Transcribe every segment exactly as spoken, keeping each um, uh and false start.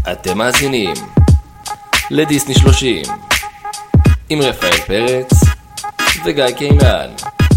אתם מאזינים לדיסני שלושים עם רפאל פרץ וגיא קינן.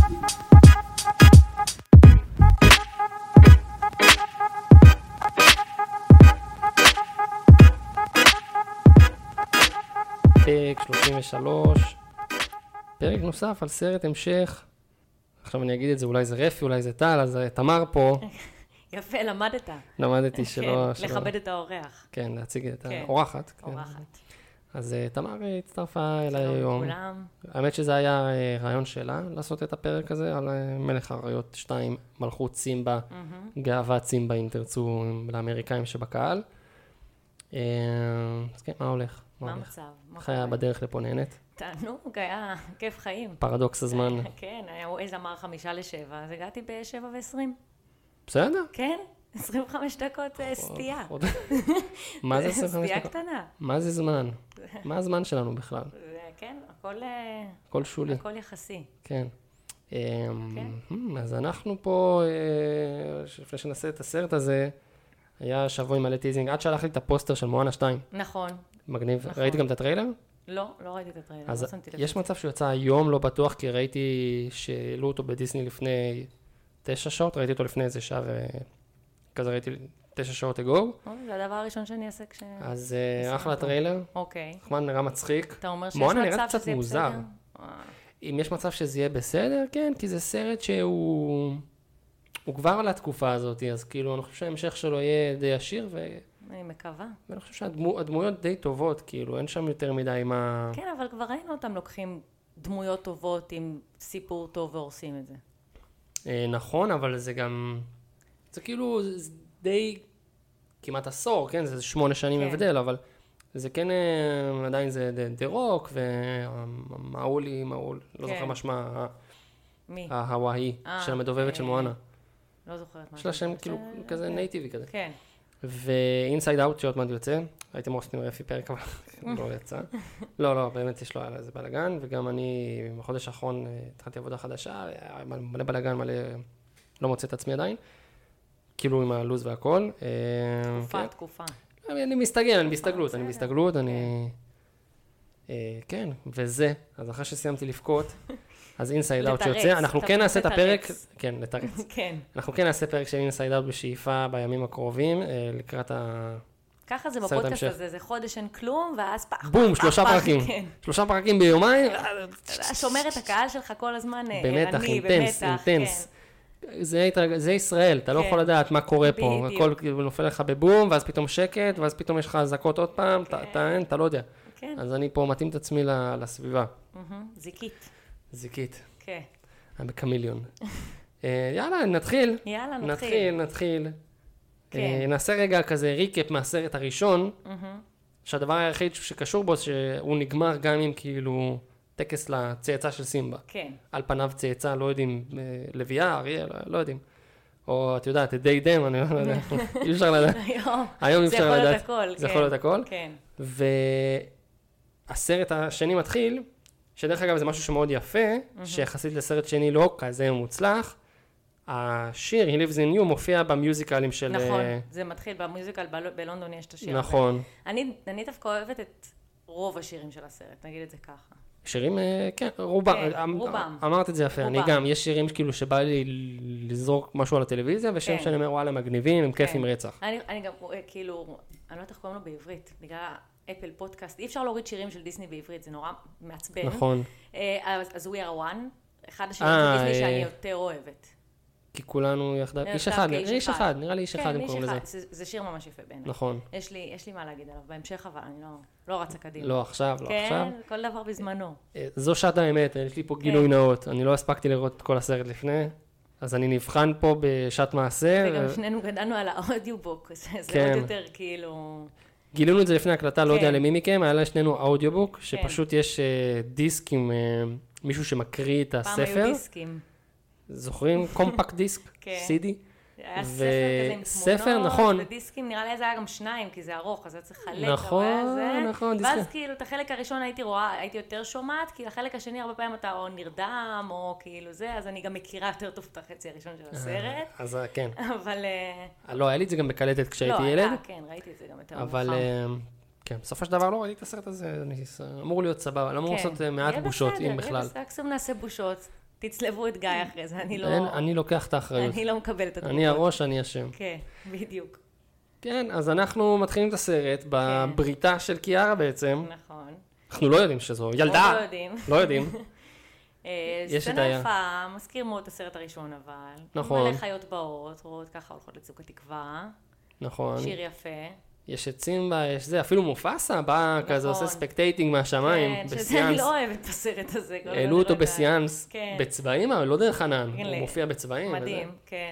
פרק שלושים ושלוש, פרק נוסף על סרט המשך. עכשיו אני אגיד את זה, אולי זה רפי, אולי זה טל, אז תמר פה. יפה, למדת. למדתי שלא... כן, לכבד את האורח. כן, להציג את האורחת. אורחת. אז תמר הצטרפה אליי היום. שלום לכולם. האמת שזה היה רעיון שלה, לעשות את הפרק הזה, על מלך האריות שתיים, מלכות סימבה, גאוות סימבה, אם תרצו, לאמריקאים שבקהל. אז כן, מה הולך? מה המצב? חיה בדרך לפה נהנית. תענוג, היה כיף חיים. פרדוקס הזמן. כן, איזה אמר חמישה לשבע, אז הגעתי בשבע ועשרים. בסדר? כן, עשרים וחמש דקות סטייה. מה זה עשרים וחמש דקות? סטייה קטנה. מה זה זמן? מה הזמן שלנו בכלל? כן, הכל... הכל שולי. הכל יחסי. כן. אז אנחנו פה, לפני שנעשה את הסרט הזה, היה שבוע עם מלא טיזינג, עד שהלך לי את הפוסטר של מואנה שתיים. נכון. מגניב. ראיתי גם את הטריילר? לא, לא ראיתי את הטריילר. אז יש מצב שהוא יצא היום, לא בטוח, כי ראיתי שהעלו אותו בדיסני לפני תשע שעות, ראיתי אותו לפני איזה שעה וכזה ראיתי תשע שעות אגור. זה הדבר הראשון שאני אעשה כש... אז אחלה טריילר. אוקיי. נחמד, נראה מצחיק. אתה אומר שיש מואנה מצב נראית קצת שזה יהיה מוזר. בסדר? אם יש מצב שזה יהיה בסדר, כן, כי זה סרט שהוא... הוא כבר על התקופה הזאת, אז כאילו אני חושב שההמשך שלו יהיה די עשיר ו... אני מקווה. ואני חושב שהדמויות די טובות, כאילו, אין שם יותר מדי מה... כן, אבל כבר ראינו אותם לוקחים דמויות טובות עם סיפור טוב ועושים את זה. נכון, אבל זה גם... זה כאילו, זה די כמעט עשור, כן? זה שמונה שנים הבדל, אבל זה כן, עדיין זה דה רוק, ומאולי, מאול, לא זוכר מה שמה... מי? ההוואי, של המדובבת של מואנה. לא זוכרת מה. יש לה שם כאילו כזה נייטיבי כזה. כן. ואינסייד אאוט שעוד מעט יוצא, הייתם עושים רפי פרק, אבל לא יצא. לא, לא, באמת יש לו על איזה בלגן, וגם אני בחודש האחרון התחלתי עבודה חדשה, מלא בלגן, מלא, לא מוצא את עצמי עדיין, כאילו עם הלוז והכל. תקופה, תקופה. אני מסתגל, אני בהסתגלות, אני בהסתגלות, אני... כן, וזה, אז אחרי שסיימתי לבכות, אז אינסייד אאוט שיוצא, אנחנו כן נעשה את הפרק, כן, לתרץ. כן. אנחנו כן נעשה פרק של אינסייד אאוט בשאיפה בימים הקרובים, לקראת ה... ככה זה בפודקאסט הזה, זה חודש אין כלום, ואז פח, פח, בום, שלושה פרקים. שלושה פרקים ביומיים. שומר את הקהל שלך כל הזמן במתח, אינטנס, אינטנס. זה ישראל, אתה לא יכול לדעת מה קורה פה, הכל נופל לך בבום, ואז פתאום שקט, ואז פתאום יש לך הזקות עוד פעם, אתה לא יודע. אז אני פה מתאים את עצמי לסביבה. זיקית. זיקית. כן. אני בקמיליון. יאללה, נתחיל. יאללה, נתחיל. נתחיל, נתחיל. נעשה רגע כזה ריקאפ מהסרט הראשון, שהדבר היחיד שקשור בו, שהוא נגמר גם עם כאילו טקס לצאצא של סימבה. כן. על פניו צאצא, לא יודעים, לביאה, אריה, לא יודעים. או את יודעת, את די דם, אני לא יודע. אי אפשר לדעת. היום אי אפשר לדעת. זה יכול להיות הכל. כן. והסרט השני מתחיל, שדרך אגב זה משהו שמאוד יפה, שיחסית לסרט שני לא כזה מוצלח, השיר He Lives in You מופיע במיוזיקלים של... נכון, זה מתחיל במיוזיקל בלונדון יש את השיר. נכון. אני דווקא אוהבת את רוב השירים של הסרט, נגיד את זה ככה. שירים, כן, רובם. רובם. אמרת את זה יפה, אני גם, יש שירים כאילו שבא לי לזרוק משהו על הטלוויזיה, ושם שאני אומר, וואלה, מגניבים, הם כיף עם רצח. אני גם, כאילו, אני לא יודעת איך קוראים לו בעברית, בגלל... אפל פודקאסט, אי אפשר להוריד שירים של דיסני בעברית, זה נורא מעצבן. נכון. אז We Are One, אחד השירים של דיסני שאני יותר אוהבת. כי כולנו יחדיו, איש אחד, איש אחד, נראה לי איש אחד הם קוראים לזה. זה שיר ממש יפה בעיניי. נכון. יש לי מה להגיד עליו, בהמשך אבל אני לא רצה קדימה. לא עכשיו, לא עכשיו. כן, כל דבר בזמנו. זו שעת האמת, יש לי פה גילוי נאות, אני לא הספקתי לראות את כל הסרט לפני, אז אני נבחן פה בשעת מעשה. וגם שנינו גדלנו על האודיובוק, זה עוד יותר כאילו... גילינו את זה לפני הקלטה, לא יודע למי מכם, היה לשנינו אודיובוק, שפשוט יש דיסק עם מישהו שמקריא את הספר. פעם היו דיסקים. זוכרים? קומפקט דיסק, סי די. היה ספר כזה עם ספר, נכון. תמונות, ודיסקים, נראה לי זה היה גם שניים, כי זה ארוך, אז היה צריך לחלק. נכון, נכון, דיסקים. ואז כאילו, את החלק הראשון הייתי רואה, הייתי יותר שומעת, כי החלק השני הרבה פעמים אתה או נרדם, או כאילו זה, אז אני גם מכירה יותר טוב את החצי הראשון של הסרט. אז כן. אבל... לא, היה לי את זה גם בקלטת כשהייתי ילד. לא, כן, ראיתי את זה גם יותר מאוחר. אבל... כן, בסופו של דבר לא ראיתי את הסרט הזה, אמור להיות סבבה, לא אמור לעשות מעט בושות, אם בכלל. יהיה בסדר, מקסימום נעשה בושות, תצלבו את גיא אחרי זה, אני לא... אני לוקח את האחריות. אני לא מקבל את התגובות. אני הראש, אני אשם. כן, בדיוק. כן, אז אנחנו מתחילים את הסרט בבריתה של קיארה בעצם. נכון. אנחנו לא יודעים שזו ילדה. לא יודעים. לא יודעים. סצנה יפה, מזכיר מאוד את הסרט הראשון אבל. נכון. מלא חיות באות, רואות ככה הולכות לצוק התקווה. נכון. שיר יפה. יש את סימבה, יש זה, אפילו מופסה בא כזה עושה ספקטייטינג מהשמיים, כן, בסיאנס. שזה אני לא אוהבת בסרט הזה. העלו אותו בסיאנס, בצבעים, אבל לא דרך ענן, הוא מופיע בצבעים. מדהים, כן.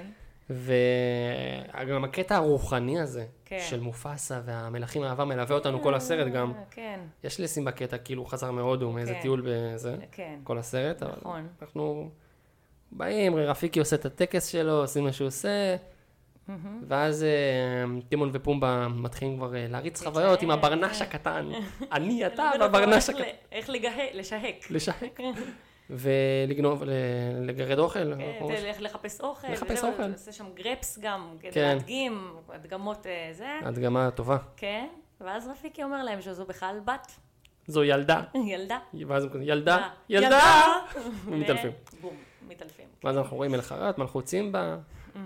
וגם הקטע הרוחני הזה, של מופסה והמלכים האהבה מלווה אותנו כל הסרט גם. כן. יש לסימבה קטע, כאילו הוא חזר מהודו, מאיזה טיול בזה, כל הסרט, אבל אנחנו באים, רפיקי עושה את הטקס שלו, עושים מה שהוא עושה, ואז טימון ופומבה מתחילים כבר להריץ חוויות עם הברנש הקטן. אני, אתה, והברנש הקטן. איך לשהק. לשהק. ולגנוב, לגרד אוכל. לחפש אוכל. לחפש אוכל. עושה שם גרפס גם, כדי להדגים, הדגמות זה. הדגמה טובה. כן, ואז רפיקי אומר להם שזו בכלל בת. זו ילדה. ילדה. ואז הם כותבים, ילדה, ילדה. ומתעלפים. בום, מתעלפים. ואז אנחנו רואים מלך הרעת, מלכות סימבה.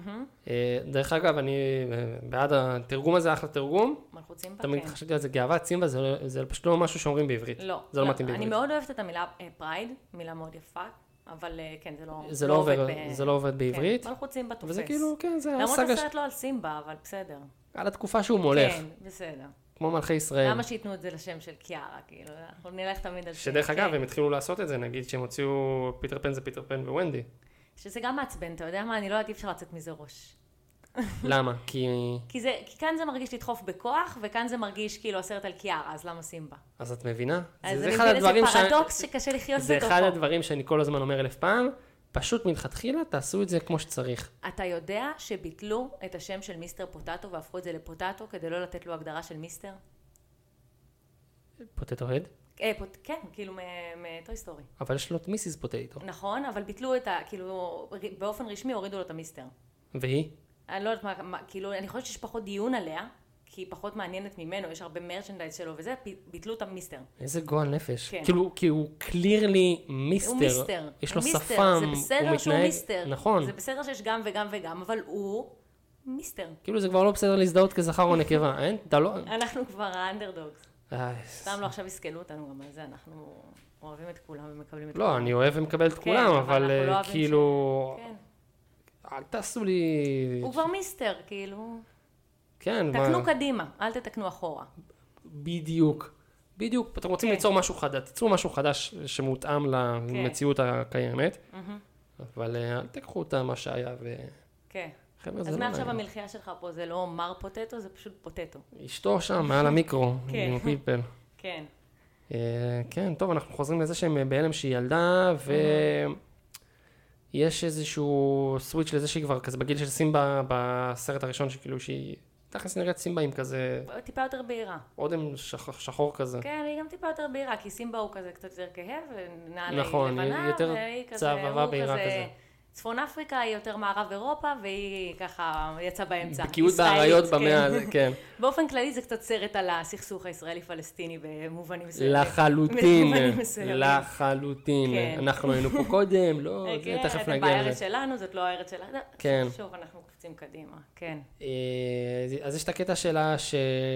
דרך אגב, אני בעד התרגום הזה, אחלה תרגום. מלכות סימבה, תמיד כן. חשבתי על זה, גאוות סימבה, זה פשוט לא משהו שאומרים בעברית. לא. זה לא מתאים בעברית. אני מאוד אוהבת את המילה פרייד, מילה מאוד יפה, אבל כן, זה לא עובד. זה לא עובד בעברית. מלכות סימבה תופס. וזה כאילו, כן, זה למרות הסרט לא על סימבה, אבל בסדר. על התקופה שהוא מולך. כן, בסדר. כמו מלכי ישראל. למה שיתנו את זה לשם של קיארה, כאילו, אנחנו נלך תמיד על שם. שדרך אגב, הם התחילו לעשות את זה, נגיד שהם הוציאו פיטר פן זה פיטר פן וונדי. שזה גם מעצבן, אתה יודע מה? אני לא יודעת, אי אפשר לצאת מזה ראש. למה? כי... כי, זה, כי כאן זה מרגיש לדחוף בכוח, וכאן זה מרגיש כאילו הסרט על קיארה, אז למה סימבה? אז את מבינה? אז זה אחד הדברים ש... זה פרדוקס שקשה לחיות בתוכו. זה אחד הדברים שאני כל הזמן אומר אלף פעם, פשוט מלכתחילה תעשו את זה כמו שצריך. אתה יודע שביטלו את השם של מיסטר פוטטו והפכו את זה לפוטטו, כדי לא לתת לו הגדרה של מיסטר? פוטטו הד? אה, פוט... כן, כאילו מטוי סטורי. אבל יש לו את מיסיס פוטטו. נכון, אבל ביטלו את ה... כאילו, באופן רשמי הורידו לו את המיסטר. והיא? אני לא יודעת מה, מה, כאילו, אני חושבת שיש פחות דיון עליה, כי היא פחות מעניינת ממנו, יש הרבה מרצ'נדייז שלו וזה, ביטלו את המיסטר. איזה גועל נפש. כן. כאילו, כי הוא קלירלי מיסטר. הוא מיסטר. יש לו הוא מיסטר. שפם, זה בסדר הוא שהוא מתנהג... מיסטר. נכון. זה בסדר שיש גם וגם וגם, אבל הוא מיסטר. כאילו, זה כבר לא בסדר להזדהות כזכר או נקבה, אין? אתה לא... אנחנו כבר האנדרדוגס. איי... סתם לא עכשיו יסכלו אותנו גם על זה, אנחנו אוהבים את כולם ומקבלים את לא, כולם. אני אוהב ומקבל את כולם, אבל לא כאילו... ש... כן. אל תעשו לי... הוא כבר מיסטר, כאילו... כן, תקנו מה... קדימה, אל תתקנו אחורה. בדיוק. בדיוק, אתם רוצים כן. ליצור משהו חדש, תיצרו משהו חדש שמותאם למציאות כן. הקיימת, Mm-hmm. אבל אל תקחו אותה מה שהיה ו... כן. חבר'ה, זה אז לא מעכשיו נעים. המלחייה שלך פה זה לא מר פוטטו, זה פשוט פוטטו. אשתו שם, מעל המיקרו, כן. עם פיפל. כן. אה, כן, טוב, אנחנו חוזרים לזה שהם בהלם שהיא ילדה, ויש איזשהו סוויץ' לזה שהיא כבר כזה בגיל של סימבה בסרט הראשון, שכאילו שהיא... תכף נראית סימבה עם כזה... טיפה יותר בהירה. אודם שח... שחור כזה. כן, היא גם טיפה יותר בהירה, כי סימבה הוא כזה קצת יותר כהב, ונעלה נכון, היא לבנה, יותר והיא כזה... צהבהבה בהירה כזה. צפון אפריקה היא יותר מערב אירופה, והיא ככה יצאה באמצע. בקיאות באריות במאה הזה, כן. באופן כללי זה קצת סרט על הסכסוך הישראלי-פלסטיני במובנים מסוימים. לחלוטין, לחלוטין. אנחנו היינו פה קודם, לא, זה תכף נגיע לזה. בארץ שלנו, זאת לא הארץ שלנו. כן. שוב, אנחנו קופצים קדימה, כן. אז יש את הקטע שלה ש...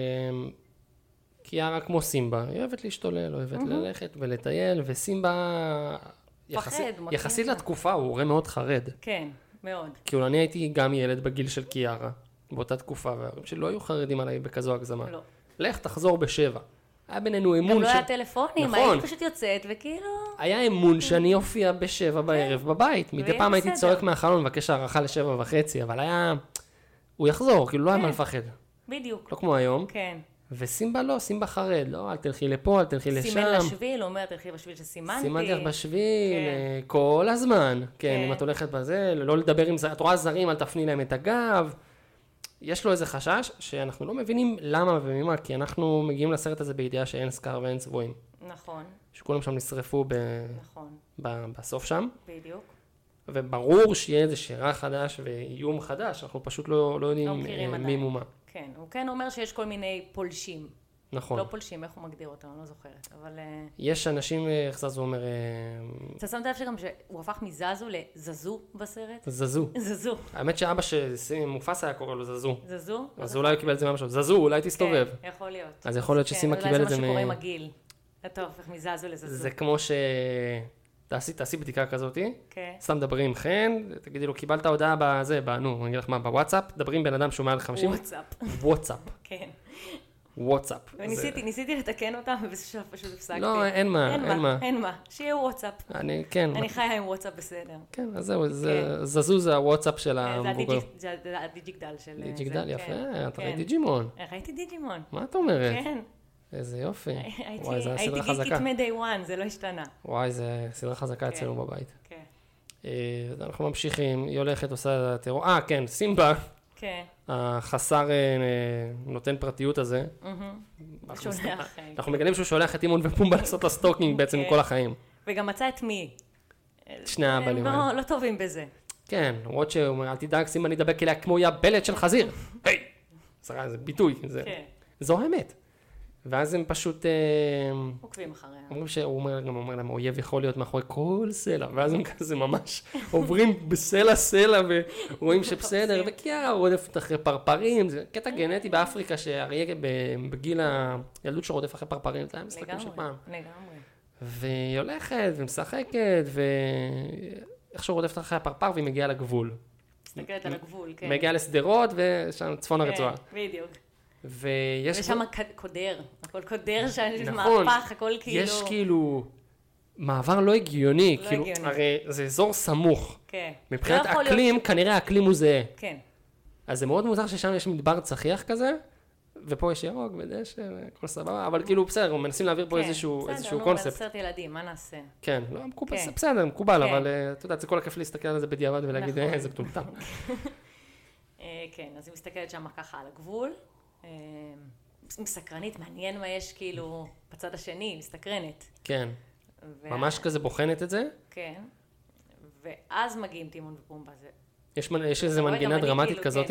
קיארה כמו סימבה, היא אוהבת להשתולל, אוהבת ללכת ולטייל, וסימבה... יחסית לתקופה, הוא הורה מאוד חרד. כן, מאוד. כאילו, אני הייתי גם ילד בגיל של קיארה, באותה תקופה, וההורים שלי לא היו חרדים עליי בכזו הגזמה. לא. לך, תחזור בשבע. היה בינינו אמון... גם לא היה טלפונים, הייתי פשוט יוצאת, וכאילו... היה אמון שאני אופיע בשבע בערב בבית. מדי פעם הייתי צועק מהחלון, מבקש הערכה לשבע וחצי, אבל היה... הוא יחזור, כאילו לא היה מה לפחד. בדיוק. לא כמו היום. כן. וסימבה לא, סימבה חרד, לא, אל תלכי לפה, אל תלכי לשם. סימן לשביל, הוא אומר, תלכי בשביל שסימנתי. סימנתי לך בשביל, כל הזמן. כן, אם את הולכת בזה, לא לדבר עם זה, את רואה זרים, אל תפני להם את הגב. יש לו איזה חשש שאנחנו לא מבינים למה וממה, כי אנחנו מגיעים לסרט הזה בידיעה שאין סקאר ואין צבועים. נכון. שכולם שם נשרפו ב... נכון. ב... בסוף שם. בדיוק. וברור שיהיה איזה שירה חדש ואיום חדש, אנחנו פשוט לא, לא יודעים לא מי מומה. כן, הוא כן אומר שיש כל מיני פולשים. נכון. לא פולשים, איך הוא מגדיר אותם, אני לא זוכרת, אבל... יש אנשים, איך זזו אומר... אתה שמת לב שגם שהוא הפך מזזו לזזו בסרט? זזו. זזו. האמת שאבא שמופס היה קורא לו זזו. זזו? אז אולי הוא קיבל את זה מהמשהו. זזו, אולי תסתובב. כן, יכול להיות. אז יכול להיות שסימה קיבל את זה מ... אולי זה מה שקורה עם הגיל. טוב, הפך מזזו לזזו. זה כמו ש... תעשי, תעשי בדיקה כזאת, סתם דברי עם חן, תגידי לו, קיבלת הודעה בזה, נו, אני אגיד לך מה, בוואטסאפ, דברי עם בן אדם שהוא מעל חמישים. וואטסאפ. וואטסאפ. כן. וואטסאפ. וניסיתי, ניסיתי לתקן אותם, ובשלב פשוט הפסקתי. לא, אין מה, אין מה. אין מה, שיהיה וואטסאפ. אני, כן. אני חיה עם וואטסאפ בסדר. כן, אז זהו, זזו זה הוואטסאפ של המבוגר. זה הדיג'יגדל של... דיג'יגדל, יפה, את ראית דיג'ימון. ראיתי דיג'ימון. מה את אומרת? כן. איזה יופי. וואי, זו סדרה חזקה. הייתי גיקית מ-day one, זה לא השתנה. וואי, זו סדרה חזקה אצלנו בבית. כן. אנחנו ממשיכים, היא הולכת, עושה טרור. אה, כן, סימבה. כן. החסר נותן פרטיות הזה. אנחנו מגלים שהוא שולח את אימון ופומבה לעשות לה סטוקינג בעצם כל החיים. וגם מצא את מי. שני האבלים. הם לא טובים בזה. כן, למרות שהוא אומר, אל תדאג, סימבה נדבק אליה כמו יבלת של חזיר. היי! זה ביטוי, זו האמת. ואז הם פשוט... עוקבים אחריה. אומרים שהוא אומר, גם אומר להם, אויב יכול להיות מאחורי כל סלע, ואז הם כזה ממש עוברים בסלע סלע, ורואים שבסדר, וכי רודפת אחרי פרפרים, זה קטע גנטי באפריקה, שאריה בגיל הילדות שלו רודף אחרי פרפרים, זה היה משחקים של פעם. לגמרי. והיא הולכת ומשחקת, ואיך שהוא רודפת אחרי הפרפר, והיא מגיעה לגבול. מסתכלת על הגבול, כן. מגיעה לסדרות, ושם צפון הרצועה. בדיוק. ויש שם קודר, הכל קודר, מהפך, הכל כאילו... יש כאילו מעבר לא הגיוני, כאילו, הרי זה אזור סמוך. כן. מבחינת אקלים, כנראה האקלים הוא זהה. כן. אז זה מאוד מוזר ששם יש מדבר צחיח כזה, ופה יש ירוק ודשא, הכל סבבה, אבל כאילו בסדר, מנסים להעביר פה איזשהו קונספט. בסדר, נו, סרט ילדים, מה נעשה? כן, בסדר, מקובל, אבל אתה יודע, זה כל הכיף להסתכל על זה בדיעבד ולהגיד, אה, זה מטומטם. כן, אז היא מסתכלת שם ככה על הגבול. מסקרנית, מעניין מה יש כאילו בצד השני, מסתקרנת. כן, ממש כזה בוחנת את זה. כן, ואז מגיעים טימון ופומבה. יש איזו מנגינה דרמטית כזאת,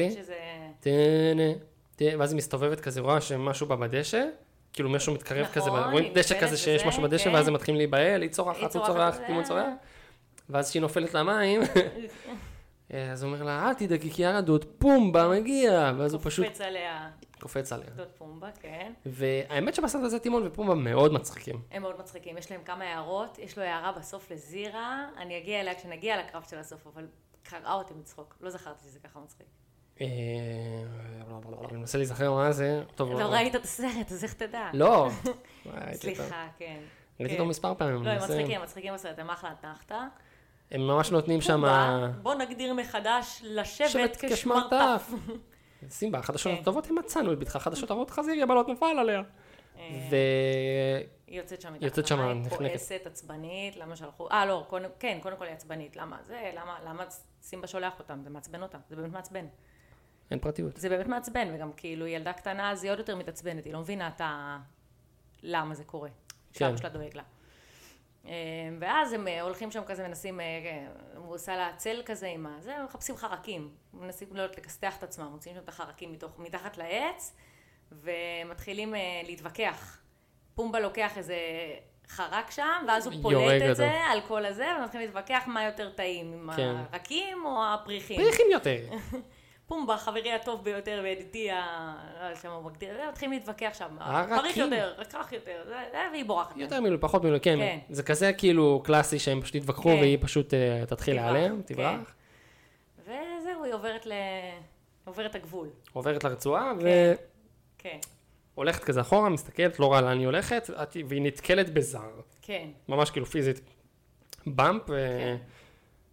ואז היא מסתובבת כזה, רואה שמשהו בה בדשא, כאילו משהו מתקרב כזה, רואים דשא כזה שיש משהו בדשא, ואז הם מתחילים להיבהל, היא צורחת, הוא צורח, טימון צורח, ואז שהיא נופלת למים, אז הוא אומר לה, אל תדאגי, כי הרדות, פומבה מגיע, ואז הוא פשוט... קופץ עליה. קופץ עליה. דוד פומבה, כן. והאמת שבסרט הזה טימון ופומבה מאוד מצחיקים. הם מאוד מצחיקים, יש להם כמה הערות, יש לו הערה בסוף לזירה, אני אגיע אליה כשנגיע לקרב של הסוף, אבל קראה אותי מצחוק, לא זכרתי שזה ככה מצחיק. אני מנסה להיזכר מה זה. לא ראית את הסרט, אז איך תדע? לא. סליחה, כן. ראיתי אותו מספר פעמים. לא, הם מצחיקים, מצחיקים בסרט, הם אחלה נחתה. הם ממש נותנים שם... בוא נגדיר מחדש לשבת כשמרטף. סימבה, החדשות הטובות הם מצאנו את ביתך, החדשות הרעות חזיר, יבלות נפל עליה. ו... היא יוצאת שם מתחת למים, כועסת, עצבנית, למה שלחו... אה, לא, כן, קודם כל היא עצבנית. למה זה? למה סימבה שולח אותם? זה מעצבן אותם, זה באמת מעצבן. אין פרטיות. זה באמת מעצבן, וגם כאילו ילדה קטנה, אז היא עוד יותר מתעצבנת, היא לא מבינה את ה... למה זה קורה. שאבא שלה דואג לה. ואז הם הולכים שם כזה, מנסים, הוא עושה לה צל כזה עם זה, הם מחפשים חרקים, מנסים לקסתח את עצמם, מוצאים שם את החרקים מתחת לעץ, ומתחילים להתווכח. פומבה לוקח איזה חרק שם, ואז הוא פולט את זה על כל הזה, ומתחילים להתווכח מה יותר טעים, עם הרקים או הפריחים. פריחים יותר. פומבה, חברי הטוב ביותר, וידידי, שם הוא מגדיר, מתחילים להתווכח שם, פריך יותר, רכך יותר, והיא בורחת. יותר מילוי, פחות מילוי, כן. זה כזה כאילו קלאסי שהם פשוט יתווכחו, והיא פשוט תתחיל עליהם, תברח. וזהו, היא עוברת ל... עוברת הגבול. עוברת לרצועה, ו... כן. הולכת כזה אחורה, מסתכלת, לא ראה לאן היא הולכת, והיא נתקלת בזר. כן. ממש כאילו פיזית. באמפ,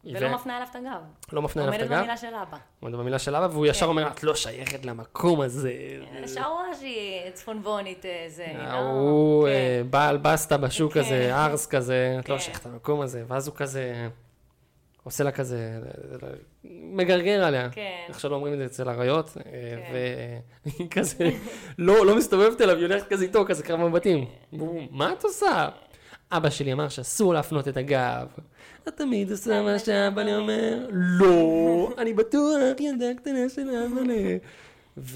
ולא מפנה אליו את הגב. לא מפנה אליו את הגב. עומדת במילה של אבא. עומדת במילה של אבא, והוא ישר אומר, את לא שייכת למקום הזה. שוואז'י, צפונבונית, זה. הוא בעל בסטה בשוק הזה, ארס כזה, את לא שייכת למקום הזה, ואז הוא כזה, עושה לה כזה, מגרגר עליה. איך שלא אומרים את זה אצל הריות, והיא כזה, לא מסתובבת אליו, היא הולכת כזה איתו, כזה קרב מבטים. מה את עושה? אבא שלי אמר שאסור להפנות את הגב. את תמיד עושה מה שאבא לי אומר, לא, אני בטוח, ילדה קטנה של אבא לי. ו...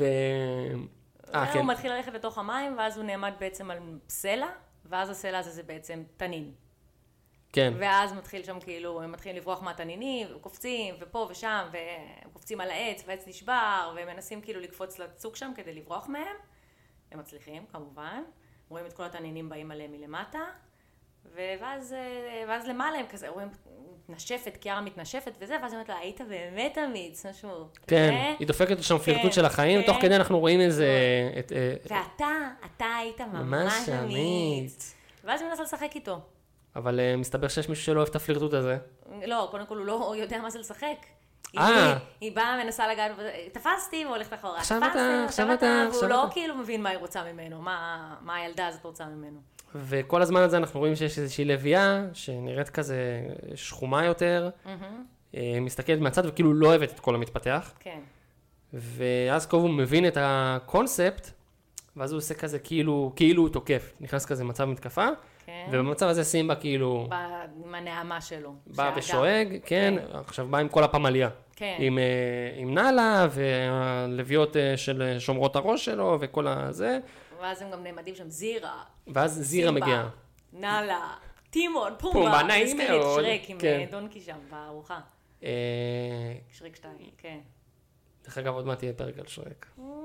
הוא מתחיל ללכת לתוך המים, ואז הוא נעמד בעצם על סלע, ואז הסלע הזה זה בעצם תנין. כן. ואז מתחיל שם כאילו, הם מתחילים לברוח מהתנינים, קופצים, ופה ושם, והם קופצים על העץ, והעץ נשבר, והם מנסים כאילו לקפוץ לצוק שם כדי לברוח מהם. הם מצליחים, כמובן. רואים את כל התנינים באים עליהם מלמטה. ואז, ואז למעלה הם כזה, רואים, נשפת, קיארה מתנשפת וזה, ואז היא אומרת לה, היית באמת אמיץ, משהו. כן, היא דופקת שם פלרטוט של החיים, תוך כדי אנחנו רואים איזה... ואתה, אתה היית ממש אמיץ. ואז היא מנסה לשחק איתו. אבל מסתבר שיש מישהו שלא אוהב את הפלרטוט הזה. לא, קודם כל הוא לא יודע מה זה לשחק. אה. היא באה, מנסה לגעת, תפסתי, והולכת אחורה. עכשיו אתה, עכשיו אתה, והוא לא כאילו מבין מה היא רוצה ממנו, מה הילדה הזאת רוצה ממנו. וכל הזמן הזה אנחנו רואים שיש איזושהי לביאה, שנראית כזה שחומה יותר, מסתכלת מהצד וכאילו לא אוהבת את כל המתפתח. כן. ואז קוב הוא מבין את הקונספט, ואז הוא עושה כזה כאילו, כאילו הוא תוקף, נכנס כזה מצב מתקפה, כן. ובמצב הזה סימבה כאילו... עם הנעמה שלו. בא ושואג, כן, כן, עכשיו בא עם כל הפמליה. כן. עם, עם נאלה, והלוויות של שומרות הראש שלו, וכל הזה. ואז הם גם נעמדים שם זירה. ואז זירה מגיעה. נאלה, טימון, פומבה. פומבה, נעים מאוד. שרק עם כן. דונקי שם בארוחה. אה... שרק שתיים, כן. דרך אגב, עוד מעט תהיה פרק על שרק.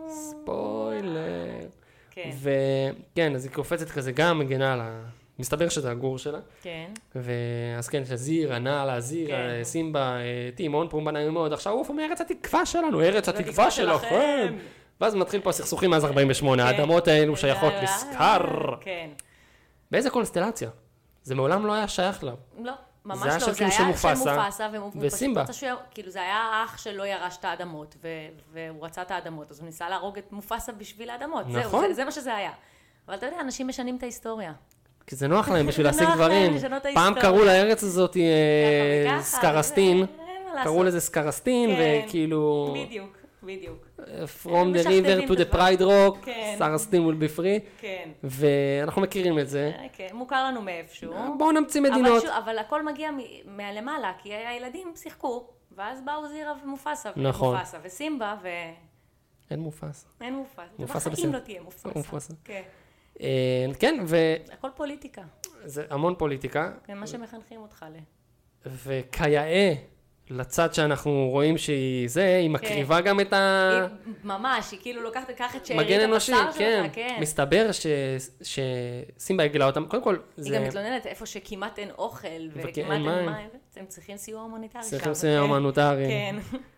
ספוילר. כן. וכן, אז היא קופצת כזה גם מגנה על ה... מסתבר שזה הגור שלה. כן. ואז כן, שזירה, נאלה, זירה, כן. סימבה, טימון, פומבה, נעים מאוד. עכשיו הוא אומר, ארץ התקווה שלנו, ארץ התקווה שלכם. ואז מתחיל פה הסכסוכים מאז ארבעים ושמונה, האדמות האלו שייכות לסקאר. כן. באיזה קונסטלציה? זה מעולם לא היה שייך לה. לא, ממש לא. זה היה של מופסה, וסימבה. כאילו זה היה האח שלא ירש את האדמות, והוא רצה את האדמות, אז הוא ניסה להרוג את מופסה בשביל האדמות. נכון. זה מה שזה היה. אבל אתה יודע, אנשים משנים את ההיסטוריה. כי זה נוח להם בשביל להשיג דברים. פעם קראו לארץ הזאת סקרסטין. קראו לזה סקרסטין, וכאילו... בדיוק. בדיוק. From the river to the pride rock, סקרסטין will be free. כן. ואנחנו מכירים את זה. כן, מוכר לנו מאיפשהו. בואו נמציא מדינות. אבל הכל מגיע מהלמעלה, כי הילדים שיחקו, ואז באו זירה ומופסה, נכון. ומופסה וסימבה, ו... אין מופסה. אין מופסה. מופסה בסדר. אם לא תהיה מופסה. כן. כן, ו... הכל פוליטיקה. זה המון פוליטיקה. כן, מה שמחנכים אותך ל... וכיאה לצד שאנחנו רואים שהיא זה, היא מקריבה גם את ה... ממש, היא כאילו לוקחת את שארית מגן אנושי, כן. כן. מסתבר שסימבה הגלה אותם, קודם כל זה... היא גם מתלוננת איפה שכמעט אין אוכל, וכמעט אין מים. הם צריכים סיוע הומניטרי שם. צריכים סיוע הומניטרי. כן.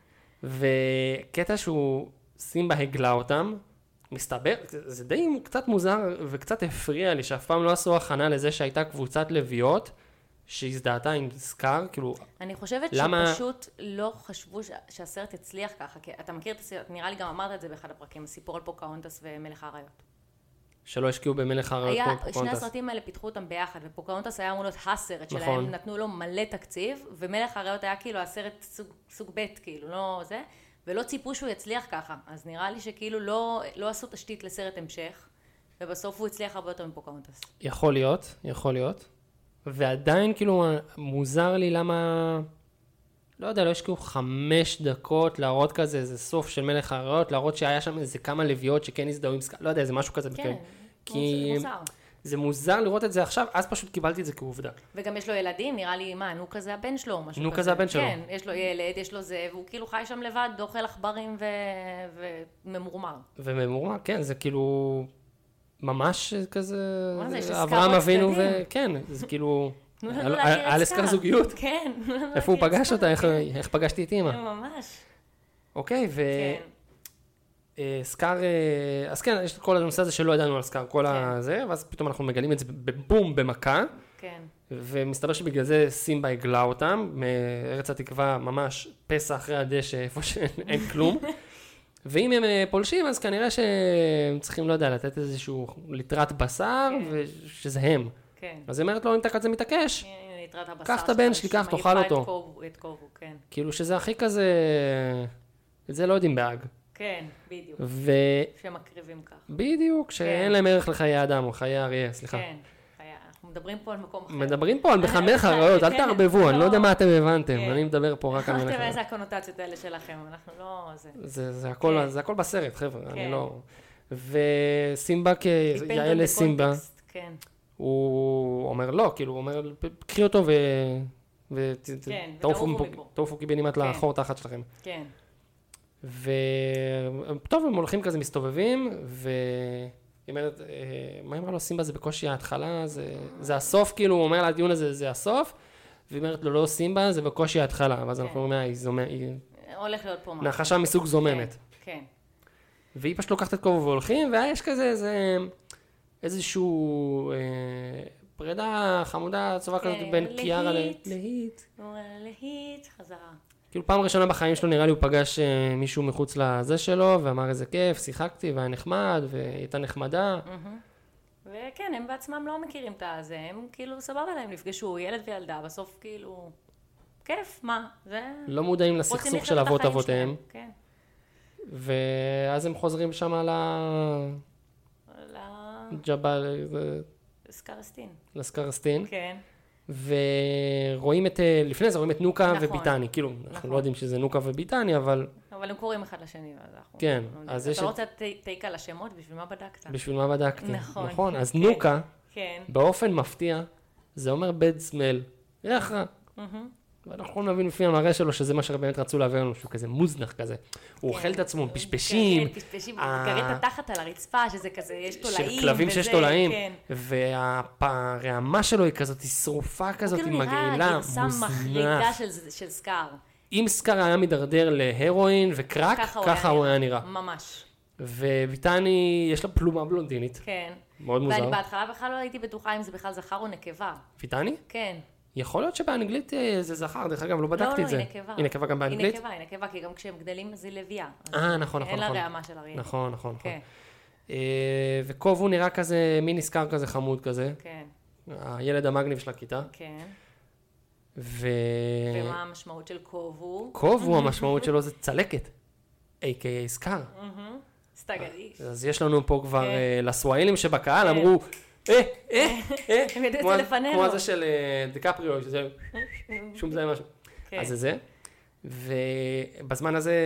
וקטע שהוא, סימבה הגלה אותם, מסתבר, זה די קצת מוזר וקצת הפריע לי, שאף פעם לא עשו הכנה לזה שהייתה קבוצת לוויות, שהזדהתה עם סקאר, כאילו... אני חושבת למה... שפשוט לא חשבו שהסרט הצליח ככה, כי אתה מכיר את הסרט, נראה לי גם אמרת את זה באחד הפרקים, הסיפור על פוקהונטס ומלך האריות. שלא השקיעו במלך האריות כמו פוקהונטס. שני הסרטים האלה פיתחו אותם ביחד, ופוקהונטס היה אמור להיות הסרט שלהם, נכון. נתנו לו מלא תקציב, ומלך האריות היה כאילו הסרט סוג, סוג ב', כאילו, לא זה, ולא ציפו שהוא יצליח ככה, אז נראה לי שכאילו לא, לא עשו תשתית לסרט המשך, ובסוף הוא הצליח הרבה יותר מפוקהונטס. יכול להיות, יכול להיות. ועדיין כאילו מוזר לי למה, לא יודע, לא השקיעו חמש דקות להראות כזה, איזה סוף של מלך האריות, להראות שהיה שם איזה כמה לוויות שכן הזדהו עם סקאר, לא יודע, זה משהו כזה. כן, כי... מוזר. זה מוזר לראות את זה עכשיו, אז פשוט קיבלתי את זה כעובדה. וגם יש לו ילדים, נראה לי, מה, נו כזה הבן שלו, משהו כזה. נו כזה הבן שלו. כן, יש לו ילד, יש לו זה, והוא כאילו חי שם לבד, אוכל עכברים ו... וממורמר. וממורמר, כן, זה כאילו... ממש כזה, אברהם אבינו, וכן, זה כאילו, על הסקר זוגיות. כן. איפה הוא פגש אותה, איך פגשתי את אמא. ממש. אוקיי, וסקר, אז כן, יש כל הנושא הזה שלא ידענו על סקר, כל הזה, ואז פתאום אנחנו מגלים את זה בבום, במכה. כן. ומסתבר שבגלל זה סימבה הגלה אותם, מארץ התקווה ממש פסע אחרי הדשא, איפה שאין כלום. ואם הם פולשים, אז כנראה שהם צריכים, לא יודע, לתת איזשהו ליטרת בשר, ושזה הם. אז היא אומרת לו, אם אתה כזה מתעקש, קח את הבן שלי, קח, תאכל אותו. כאילו שזה הכי כזה, את זה לא יודעים בהאג. כן, בדיוק. שמקריבים כך. בדיוק, שאין להם ערך לחיי האדם, או חיי האריה, סליחה. כן, אנחנו מדברים פה על מקום אחר. מדברים פה על מחנך הרעיות, אל תערבבו, אני לא יודע מה אתם הבנתם, אני מדבר פה רק על מלך. אמרתם איזה הקונוטציות האלה שלכם, אנחנו לא... זה הכל בסרט, חבר'ה, אני לא... וסימבה כיעל לסימבה, הוא אומר לא, כאילו, הוא אומר, קחי אותו ותעופו קיבינימט לאחור תחת שלכם. כן. וטוב, הם הולכים כזה מסתובבים, והיא אומרת, מה אמרה לו סימבה, זה בקושי ההתחלה, זה הסוף, כאילו, הוא אומר לה, הדיון הזה, זה הסוף, והיא אומרת לו, לא סימבה, זה בקושי ההתחלה, ואז אנחנו אומרים, היא הולך להיות פה משהו. נחשה מסוג זוממת. כן. והיא פשוט לוקחת את כובע והולכים, ויש כזה איזשהו פרידה חמודה, צובה כזאת בין קיארה להיט. להיט, חזרה. כאילו פעם ראשונה בחיים שלו נראה לי הוא פגש מישהו מחוץ לזה שלו, ואמר איזה כיף, שיחקתי והיה נחמד, והייתה נחמדה. וכן, הם בעצמם לא מכירים את הזה, הם כאילו סבבה להם, נפגשו ילד וילדה, בסוף כאילו, כיף, מה? לא מודעים לסכסוך של אבות אבותיהם. כן. ואז הם חוזרים שם ל... לג'בל... לסקרסטין. לסקרסטין. כן. ורואים את, לפני זה רואים את נוקה וביטני, כאילו, אנחנו לא יודעים שזה נוקה וביטני, אבל... אבל הם קוראים אחד לשני, אז אנחנו... כן, אז יש... אתה רוצה תיק על השמות, בשביל מה בדקת? בשביל מה בדקתי, נכון. אז נוקה, באופן מפתיע, זה אומר בד סמל, ריח רע. ואנחנו יכולים להבין לפי המראה שלו שזה מה שבאמת רצו להביא לנו, שהוא כזה מוזנח כזה. הוא אוכל את עצמו, פשפשים. כן, פשפשים, גרית התחת על הרצפה, שזה כזה, יש תולעים. של כלבים שיש תולעים. והרעמה שלו היא כזאת, היא שרופה כזאת, היא מגעילה, מוזנח. הוא כאילו נראה גרסה מחרידה של סקאר. אם סקאר היה מדרדר להרואין וקרק, ככה הוא היה נראה. ממש. וויטני, יש לה פלומה בלונדינית. כן. מאוד מוזר. ואני בהתחלה בכלל לא הייתי בטוחה אם זה בכלל זכר או נקבה. ויטני? כן. יכול להיות שבאנגלית זה זכר, דרך אגב, לא בדקתי את זה. לא, לא, היא נקבה. היא נקבה גם באנגלית? היא נקבה, היא נקבה, כי גם כשהם גדלים זה לביאה. אה, נכון, נכון. אין לה רעמה של אריה. נכון, נכון, נכון. וקוב הוא נראה כזה, מיני סקאר כזה חמוד כזה. כן. הילד המגניב של הכיתה. כן. ו... ומה המשמעות של קוב הוא? קוב הוא, המשמעות שלו זה צלקת. איי קיי איי סקאר. סטגדיש. אז יש לנו פה כבר לסואלים שבקהל אמרו, אה, אה, אה, הם ידעו את זה לפנינו. כמו הזה של דיקפריו, שזה שום זה משהו. אז זה זה. ובזמן הזה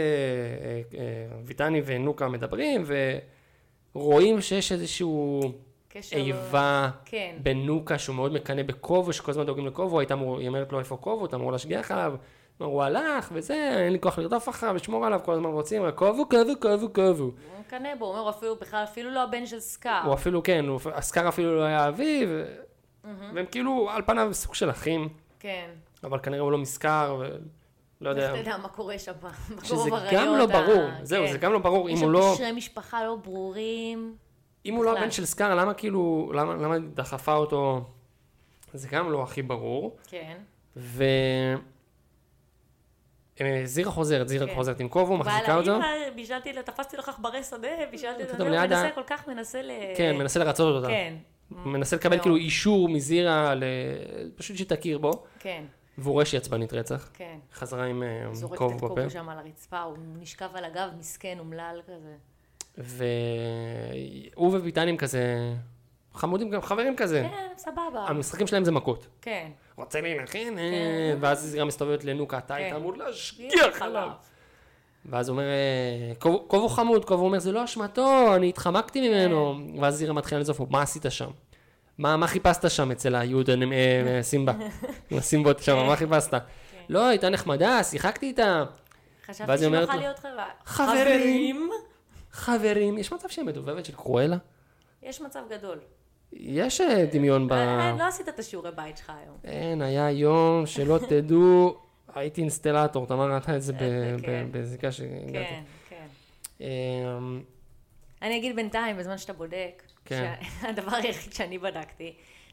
ויטני ונוקה מדברים, ורואים שיש איזשהו איבה בין נוקה, שהוא מאוד מקנה בקובו, שכל הזמן דואגים לקובו, היא אומרת לו איפה קובו, אתה אמור להשגיח עליו, הוא הלך וזה, אין לי כוח לרדוף אחריו, לשמור עליו, כל הזמן רוצים, רק קובו, קובו, קובו, קובו. הוא מקנה בו, הוא אומר, אפילו בכלל, אפילו לא הבן של סקאר. הוא אפילו, כן, הסקאר אפילו לא היה אבי, והם כאילו על פניו סוג של אחים. כן. אבל כנראה הוא לא מסקר, ולא יודע. אתה יודע מה קורה שם, שזה גם לא ברור, זהו, זה גם לא ברור, אם הוא לא... יש שם קשרי משפחה לא ברורים. אם הוא לא הבן של סקאר, למה כאילו, למה דחפה אותו, זה גם לא הכי ברור. כן. ו... זירה חוזרת, זירה חוזרת עם קובו, מחזיקה אותו. ועל האמא, בישלתי, תפסתי לכך ברי שדה, בישלתי את זה, הוא מנסה כל כך, מנסה ל... כן, מנסה לרצות אותה. כן. מנסה לקבל כאילו אישור מזירה, פשוט שתכיר בו. כן. והוא רואה שהיא עצבנית רצח. כן. חזרה עם קובו בפה. זורקת את קובו שם על הרצפה, הוא נשכב על הגב, מסכן, אומלל כזה. והוא וויטנים כזה, חמודים גם, חברים כזה. כן, סבבה. המשחקים שלהם זה מכות. כן. רוצה לי נכין, ואז היא גם מסתובבת לנוקה, אתה היית אמור להשגיח עליו. ואז הוא אומר, קובו חמוד, קובו אומר, זה לא אשמתו, אני התחמקתי ממנו. ואז זירה מתחילה לזוף, מה עשית שם? מה חיפשת שם אצל היהודה, סימבה? סימבות שם, מה חיפשת? לא, הייתה נחמדה, שיחקתי איתה. חשבתי שנוכל להיות חברה. חברים. חברים. יש מצב שהיא מדובבת של קרואלה? יש מצב גדול. יש דמיון ב... לא עשית את השיעורי בית שלך היום. אין, היה יום שלא תדעו, הייתי אינסטלטור, תמר ראתה את זה בזיקה שהגעתי. כן, כן. אני אגיד בינתיים, בזמן שאתה בודק, שהדבר היחיד שאני בדקתי,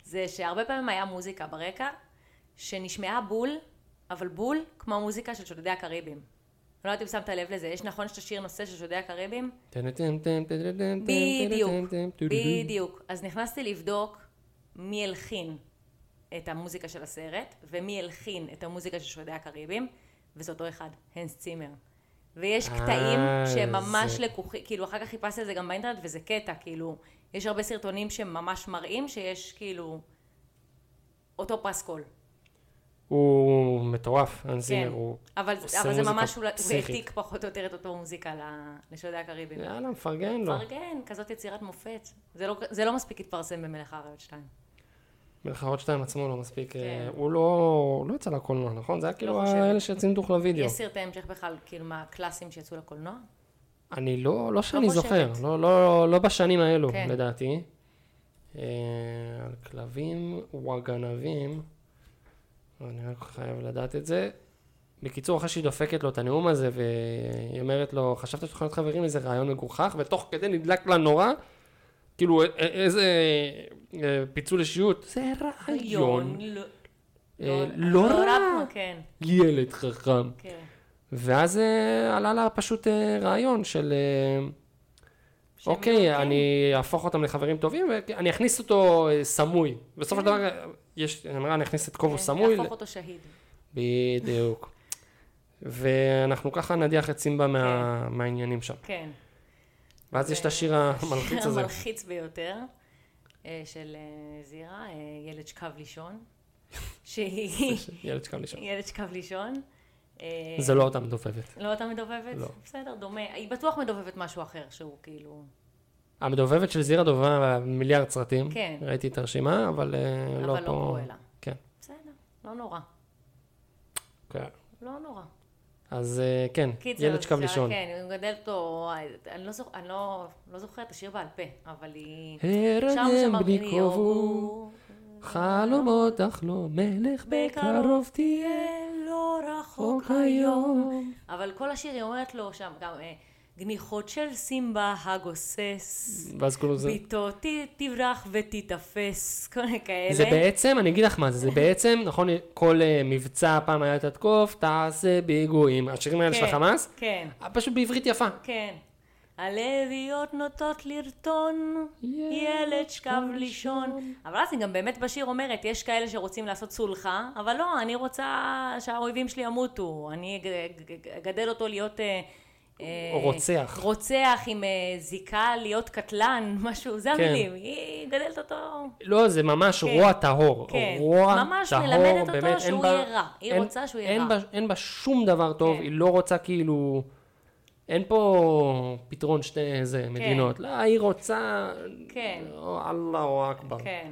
זה שהרבה פעמים היה מוזיקה ברקע, שנשמעה בול, אבל בול כמו המוזיקה של שודדי הקריבים. לא יודעת אם שמת לב לזה, יש נכון שאתה שיר נושא של שודדי הקריבים? בדיוק, בדיוק. אז נכנסתי לבדוק מי הלחין את המוזיקה של הסרט, ומי הלחין את המוזיקה של שודדי הקריבים, וזה אותו אחד, הנס צימר. ויש קטעים שממש לקוחים, כאילו אחר כך חיפשתי את זה גם באינטרנט, וזה קטע, כאילו, יש הרבה סרטונים שממש מראים שיש כאילו אותו פסקול. הוא מטורף, הנס צימר, הוא אבל זה ממש, הוא העתיק פחות או יותר את אותו מוזיקה לשודדי הקריבים. יאללה, מפרגן לו. מפרגן, כזאת יצירת מופת. זה לא מספיק להתפרסם במלך האריות שתיים. מלך האריות שתיים עצמו לא מספיק, הוא לא יצא לקולנוע, נכון? זה היה כאילו האלה שיצאים דוך לוידאו. יש סרטי המשך בכלל, כאילו מהקלאסים שיצאו לקולנוע? אני לא, לא שאני זוכר, לא בשנים האלו, לדעתי. על כלבים וגנבים, אני רק חייב לדעת את זה. בקיצור, אחרי שהיא דופקת לו את הנאום הזה, והיא אומרת לו, חשבת שתוכל להיות חברים, איזה רעיון מגוחך, ותוך כדי נדלק לה נורא, כאילו, איזה פיצול אישיות. זה רעיון. לא רע. ילד חכם. ואז עלה לה פשוט רעיון של, אוקיי, אני אהפוך אותם לחברים טובים, ואני אכניס אותו סמוי. בסופו של דבר, אני אכניס את כובו סמוי. יהפוך אותו שהיד. בדיוק. ואנחנו ככה נדיח את סימבה מהעניינים שם. כן. ואז יש את השיר המלחיץ הזה. המלחיץ ביותר, של זירה, ילד שקב לישון. שהיא... ילד שקב לישון. ילד שקב לישון. זה לא אותה מדובבת. לא אותה מדובבת? לא. בסדר, דומה. היא בטוח מדובבת משהו אחר, שהוא כאילו... המדובבת של זירה דובה מיליארד סרטים. כן. ראיתי את הרשימה, אבל לא פה... אבל לא קרואלה. כן. בסדר, לא נורא. כן. לא נורא. אז כן, ילד שקב לישון. כן, הוא גדל אותו, אני לא זוכרת את השיר בעל פה, אבל היא... הרדם בלי כובו, חלומות אך לא מלך בקרוב תהיה, לא רחוק היום. אבל כל השיר היא אומרת לו שם, גם גניחות של סימבה הגוסס, ביתו תברח ותתאפס, כל מיני כאלה. זה בעצם, אני אגיד לך מה זה, זה בעצם, נכון, כל מבצע פעם היה תתקוף, תעשה ביגועים, השירים האלה של החמאס, כן. פשוט בעברית יפה. כן. הלוויות נוטות לרטון, ילד שקב לישון. אבל אז היא גם באמת בשיר אומרת, יש כאלה שרוצים לעשות סולחה, אבל לא, אני רוצה שהאויבים שלי ימותו, אני אגדל אותו להיות... רוצח. רוצח עם זיקה להיות קטלן, משהו, זה המילים, היא גדלת אותו. לא, זה ממש רוע טהור. רוע טהור. ממש מלמדת אותו שהוא יהיה רע. היא רוצה שהוא יהיה רע. אין בה שום דבר טוב, היא לא רוצה כאילו, אין פה פתרון שתי איזה מדינות. לא, היא רוצה, אללה אכבר. כן.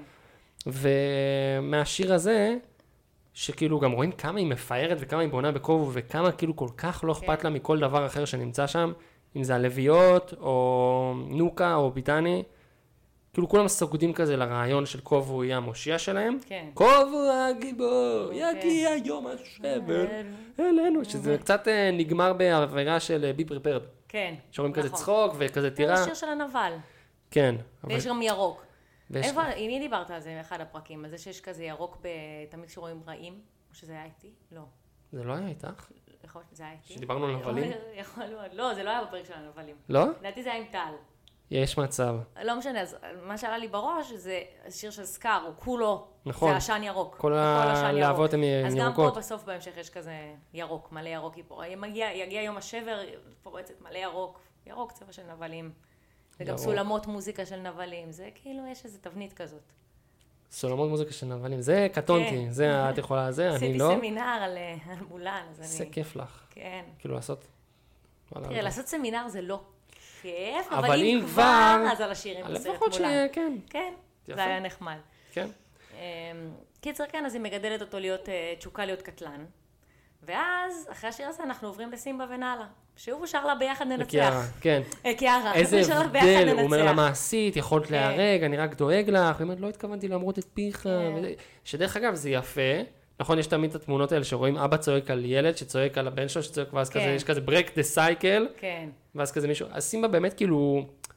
ומהשיר הזה, שכאילו גם רואים כמה היא מפארת וכמה היא בונה בקובו וכמה כאילו כל כך לא אכפת לה מכל דבר אחר שנמצא שם, אם זה הלוויות או נוקה או ביטני, כאילו כולם סוגדים כזה לרעיון של קובו יהיה המושיע שלהם. כן. קובו הגיבור, יגיע יום השבר אלינו, שזה קצת נגמר בעבירה של בי פריפרד. כן. שרואים כזה צחוק וכזה טירה. זה השיר של הנבל. כן. ויש גם ירוק. איפה, עם מי דיברת על זה באחד הפרקים? על זה שיש כזה ירוק תמיד שרואים רעים? או שזה היה איתי? לא. זה לא היה איתך? יכול להיות שזה היה איתי. שדיברנו על נבלים? יכול להיות. לא, זה לא היה בפרק של הנבלים. לא? לדעתי זה היה עם טל. יש מצב. לא משנה, אז מה שעלה לי בראש זה שיר של סקאר, הוא כולו, נכון. זה עשן ירוק. כל הלהבות הן ירוקות. אז גם פה בסוף בהמשך יש כזה ירוק, מלא ירוק. יגיע יום השבר, פורצת מלא ירוק. ירוק צבע של נבלים. וגם סולמות מוזיקה של נבלים, זה כאילו יש איזו תבנית כזאת. סולמות מוזיקה של נבלים, זה קטונתי, זה את יכולה, זה אני לא. עשיתי סמינר על מולן, אז אני... זה כיף לך. כן. כאילו לעשות... תראה, לעשות סמינר זה לא כיף, אבל אם כבר, אז על השירים בסרט מולן. לפחות שיהיה, כן. כן, זה היה נחמד. כן. קיצר, כן, אז היא מגדלת אותו להיות, תשוקה להיות קטלן. ואז, אחרי השיר הזה, אנחנו עוברים לסימבה ונאלה. שוב הוא שר לה ביחד ננצח. קיארה, כן. קיארה, איזה הבדל, הוא אומר לה מעשית, יכולת להרג, אני רק דואג לך, היא אומרת, לא התכוונתי להמרות את פיך, שדרך אגב זה יפה, נכון, יש תמיד את התמונות האלה שרואים אבא צועק על ילד, שצועק על הבן שלו, שצועק, ואז כזה, יש כזה break the cycle, ואז כזה מישהו, אז סימבה באמת כאילו,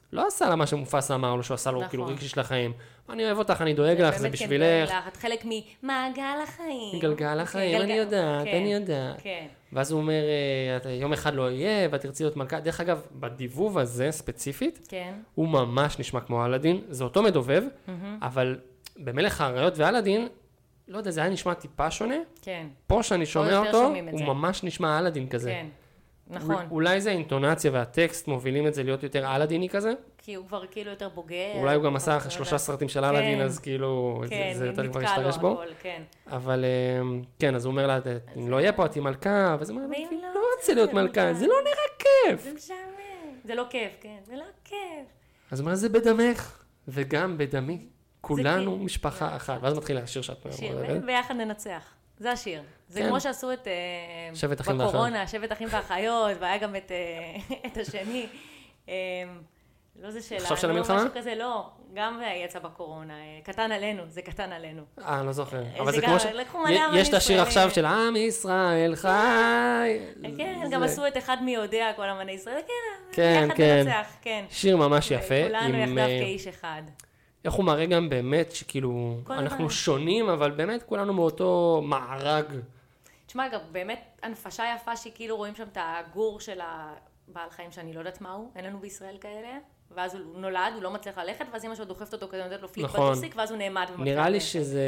לא עשה לה מה שמופסה אמר לו, שהוא עשה לו כאילו רגשי של החיים. אני אוהב אותך, אני דואג לך, זה בשבילך. את חלק ממעגל החיים. גלגל החיים, אני יודעת, אני יודעת. ואז הוא אומר, יום אחד לא יהיה, ואת תרצי להיות מלכה. דרך אגב, בדיבוב הזה ספציפית, הוא ממש נשמע כמו אלאדין, זה אותו מדובב, אבל במלך האריות ואלאדין, לא יודע, זה היה נשמע טיפה שונה. כן. פה שאני שומע אותו, הוא ממש נשמע אלאדין כזה. כן. נכון. אולי זה האינטונציה והטקסט מובילים את זה להיות יותר אלאדיני כזה? כי הוא כבר כאילו יותר בוגר. אולי הוא גם עשה שלושה סרטים של אלאדין, אז כאילו זה יותר כבר השתרש בו. אבל כן, אז הוא אומר לה, אם לא יהיה פה, את היא מלכה, וזה אומר, לא רוצה להיות מלכה, זה לא נראה כיף. זה משעמם. זה לא כיף, כן, זה לא כיף. אז הוא אומר, זה בדמך, וגם בדמי. כולנו משפחה אחת. ואז מתחיל השיר שאת אומרת. שיר, ביחד ננצח. זה השיר. זה כמו שעשו את... שבט אחים ואחיות. בקורונה, שבט אחים ואחיות, והיה גם את השני. לא זה שאלה. עכשיו של המלחמה? משהו כזה, לא. גם יצא בקורונה. קטן עלינו, זה קטן עלינו. אה, לא זוכר. אבל זה כמו ש... יש את השיר עכשיו של עם ישראל חי. כן, גם עשו את אחד מי יודע, כל אמני ישראל. כן, כן. כן. שיר ממש יפה. כולנו יחדיו כאיש אחד. איך הוא מראה גם באמת שכאילו, אנחנו שונים, אבל באמת כולנו מאותו מארג. תשמע, גם באמת הנפשה יפה שכאילו רואים שם את הגור של הבעל חיים שאני לא יודעת מהו, אין לנו בישראל כאלה, ואז הוא נולד, הוא לא מצליח ללכת, ואז אמא שלו דוחפת אותו כזה, נותנת לו פליק בטוסיק, ואז הוא נעמד ומתחיל. נראה לי שזה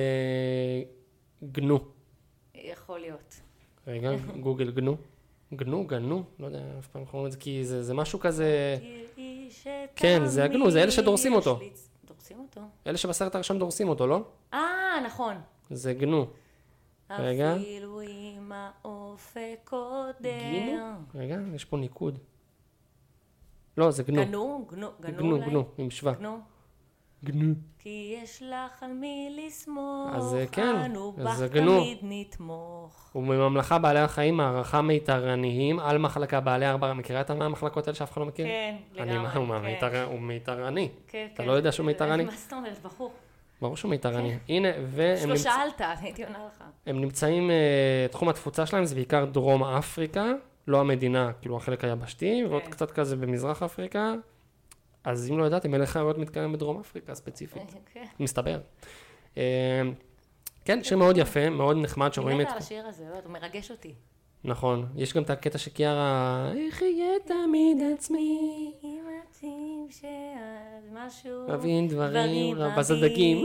גנו. יכול להיות. רגע, גוגל גנו. גנו, גנו, לא יודע, אף פעם אנחנו אומרים את זה, כי זה משהו כזה... כן, זה הגנו, זה אלה שדורסים אותו. דורסים אותו. אלה שבסרט הראשון דורסים אותו, לא? אה, נכון. זה גנו. רגע. אפילו עם האופק קודר. גינו? רגע, יש פה ניקוד. לא, זה גנו. גנו? גנו, גנו גנו, אולי? גנו, עם שווה. גנו. גנו. כי יש לך על מי לסמוך. אז כן, אנו אז בך גנו. תמיד נתמוך. ובממלכה בעלי החיים מערכה מיתרניים על מחלקה בעלי ארבע. מכירה את המחלקות האלה שאף אחד לא מכיר? כן, לגמרי. הוא מיתרני. כן, אתה כן. לא יודע שהוא מיתרני? מה זאת אומרת, בחור? ברור שהוא מיתרני. הנה, והם לא שאלת, הייתי עונה לך. הם נמצאים, תחום התפוצה שלהם זה בעיקר דרום אפריקה, לא המדינה, כאילו החלק היבשתי, ועוד קצת כזה במזרח אפריקה. אז אם לא ידעתם, מלך האריות מתקיים בדרום אפריקה ספציפית. מסתבר. כן, שיר מאוד יפה, מאוד נחמד שרואים את... אני מתה על השיר הזה, הוא מרגש אותי. נכון, יש גם את הקטע שקיארה, איך יהיה תמיד עצמי, אם עצים שאז משהו, רבים דברים, רבזדגים,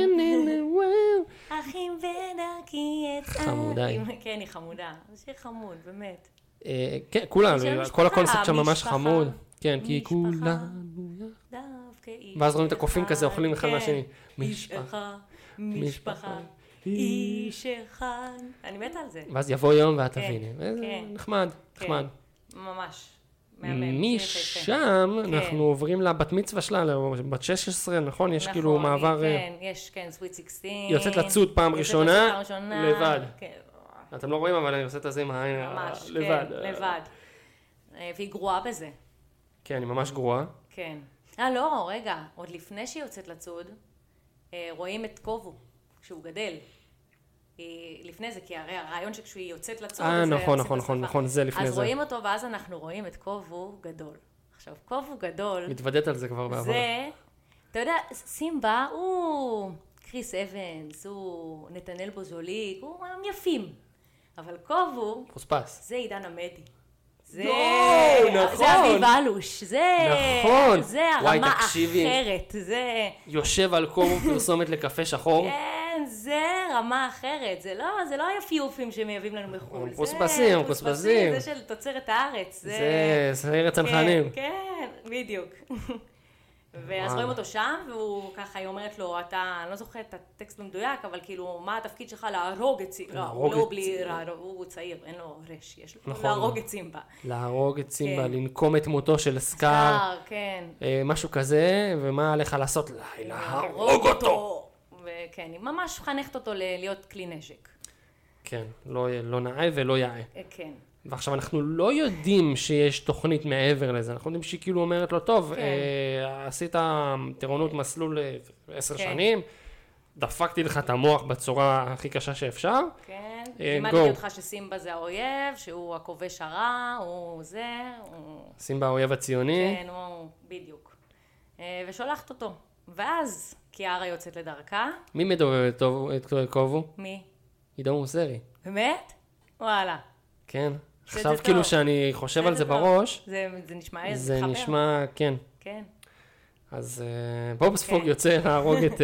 אחים בדרכי יצאה. חמודה היא. כן, היא חמודה, זה שיר חמוד, באמת. כן, כולנו, כל הקונספט שם ממש חמוד. כן, כי כולנו יחדיו כאיש. ואז רואים את הקופים כזה, אוכלים אחד מהשני. משפחה, משפחה. איש אחד. אני מתה על זה. ואז יבוא יום ואת תביני. נחמד, נחמד. ממש. משם אנחנו עוברים לבת מצווה שלה, בת שש עשרה, נכון? יש כאילו מעבר... כן, יש, כן, סוויט שש עשרה. יוצאת לצוד פעם ראשונה, לבד. אתם לא רואים, אבל אני עושה את זה עם העין לבד. ממש, כן, לבד. והיא גרועה בזה. כן, היא ממש גרועה. כן. אה, לא, רגע, עוד לפני שהיא יוצאת לצוד, רואים את קובו. כשהוא גדל, לפני זה, כי הרי הרעיון שכשהיא יוצאת לצוד, אה, נכון, נכון, נכון, נכון, זה לפני זה. אז רואים אותו, ואז אנחנו רואים את קובו גדול. עכשיו, קובו גדול... מתוודאת על זה כבר בעבר. זה, אתה יודע, סימבה הוא קריס אבנס, הוא נתנאל בוזוליק, הוא הם יפים. אבל קובו... חוספס. זה עידן עמדי. זה... נכון. זה אביב אלוש. זה... נכון. זה הרמה אחרת. זה... יושב על קובו פרסומת לקפה שחור. כן, זה רמה אחרת. זה לא, זה לא היפיופים שמייבים לנו מחול. חוספסים, חוספסים. זה של תוצרת הארץ. זה... זה ארץ צנחנים. כן, בדיוק. ואז רואים אותו שם, והוא ככה, היא אומרת לו, אתה, אני לא זוכרת את הטקסט במדויק, אבל כאילו, מה התפקיד שלך? להרוג את סימבה. הוא לא בלי, הוא צעיר, אין לו רש, יש לו להרוג את סימבה. להרוג את סימבה, לנקום את מותו של סקאר. סקאר, כן. משהו כזה, ומה עליך לעשות? להרוג אותו. וכן, היא ממש חנכת אותו להיות כלי נשק. כן, לא נעה ולא יאה. כן. ועכשיו אנחנו לא יודעים שיש תוכנית מעבר לזה, אנחנו יודעים שהיא כאילו אומרת לו, טוב, עשית טירונות מסלול עשר שנים, דפקתי לך את המוח בצורה הכי קשה שאפשר. כן, לימדתי אותך שסימבה זה האויב, שהוא הכובש הרע, הוא זה. סימבה האויב הציוני. כן, הוא בדיוק. ושולחת אותו. ואז קיארה יוצאת לדרכה. מי מדובב את קובו? מי? עידו מוסרי. באמת? וואלה. כן. עכשיו כאילו שאני חושב על זה בראש. זה נשמע איזה זה חבר. זה נשמע, כן. כן. אז בוב ספוג יוצא להרוג את...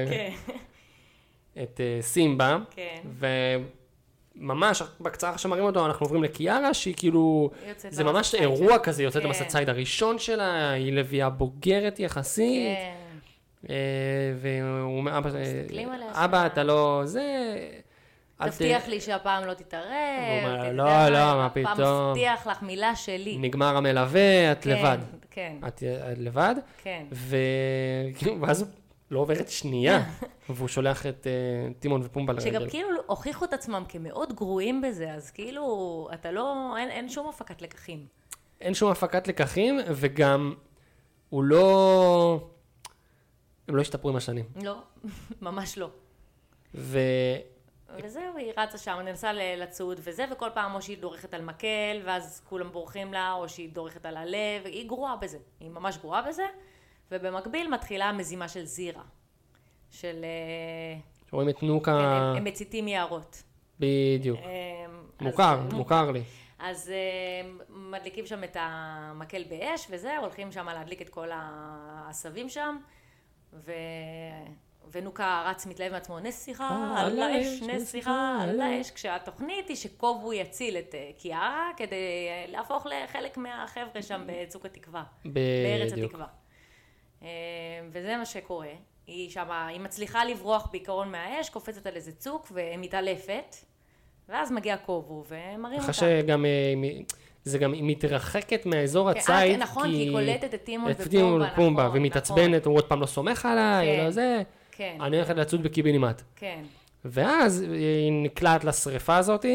את סימבה. כן. וממש בקצרה שמרים אותו, אנחנו עוברים לקיארה, שהיא כאילו... זה ממש אירוע כזה, יוצאת למסע ציד הראשון שלה, היא לביאה בוגרת יחסית. כן. והוא אומר, מסתכלים עליה אבא, אתה לא... זה... תבטיח לי שהפעם לא תתערב. לא, לא, מה פתאום. הפעם מבטיח לך מילה שלי. נגמר המלווה, את לבד. כן. את לבד. כן. ואז לא עוברת שנייה, והוא שולח את טימון ופומבה לרגל. שגם כאילו הוכיחו את עצמם כמאוד גרועים בזה, אז כאילו, אתה לא, אין שום הפקת לקחים. אין שום הפקת לקחים, וגם הוא לא... הם לא השתפרו עם השנים. לא, ממש לא. ו... וזהו, היא רצה שם, ננסה לצוד וזה, וכל פעם או שהיא דורכת על מקל, ואז כולם בורחים לה, או שהיא דורכת על הלב, היא גרועה בזה, היא ממש גרועה בזה, ובמקביל מתחילה המזימה של זירה, של... רואים את נוקה... הם, הם מציתים יערות. בדיוק. מוכר, אז, מוכר לי. אז מדליקים שם את המקל באש וזה, הולכים שם להדליק את כל העשבים שם, ו... ונוקה רץ מתלהב מעצמו, נסיכה על האש, נסיכה על האש, כשהתוכנית היא שקובו יציל את קיארה, כדי להפוך לחלק מהחבר'ה שם בצוק התקווה, בארץ התקווה. וזה מה שקורה. היא שם, היא מצליחה לברוח בעיקרון מהאש, קופצת על איזה צוק ומתעלפת, ואז מגיע קובו ומרים אותה. אחרי שגם, זה גם, היא מתרחקת מהאזור הצייד, נכון, כי היא קולטת את טימון ופומבה, והיא מתעצבנת, הוא עוד פעם לא סומך עליי, לא זה. כן. אני הולכת לצוד בקיבינימט. כן. ואז היא נקלעת לשריפה הזאת,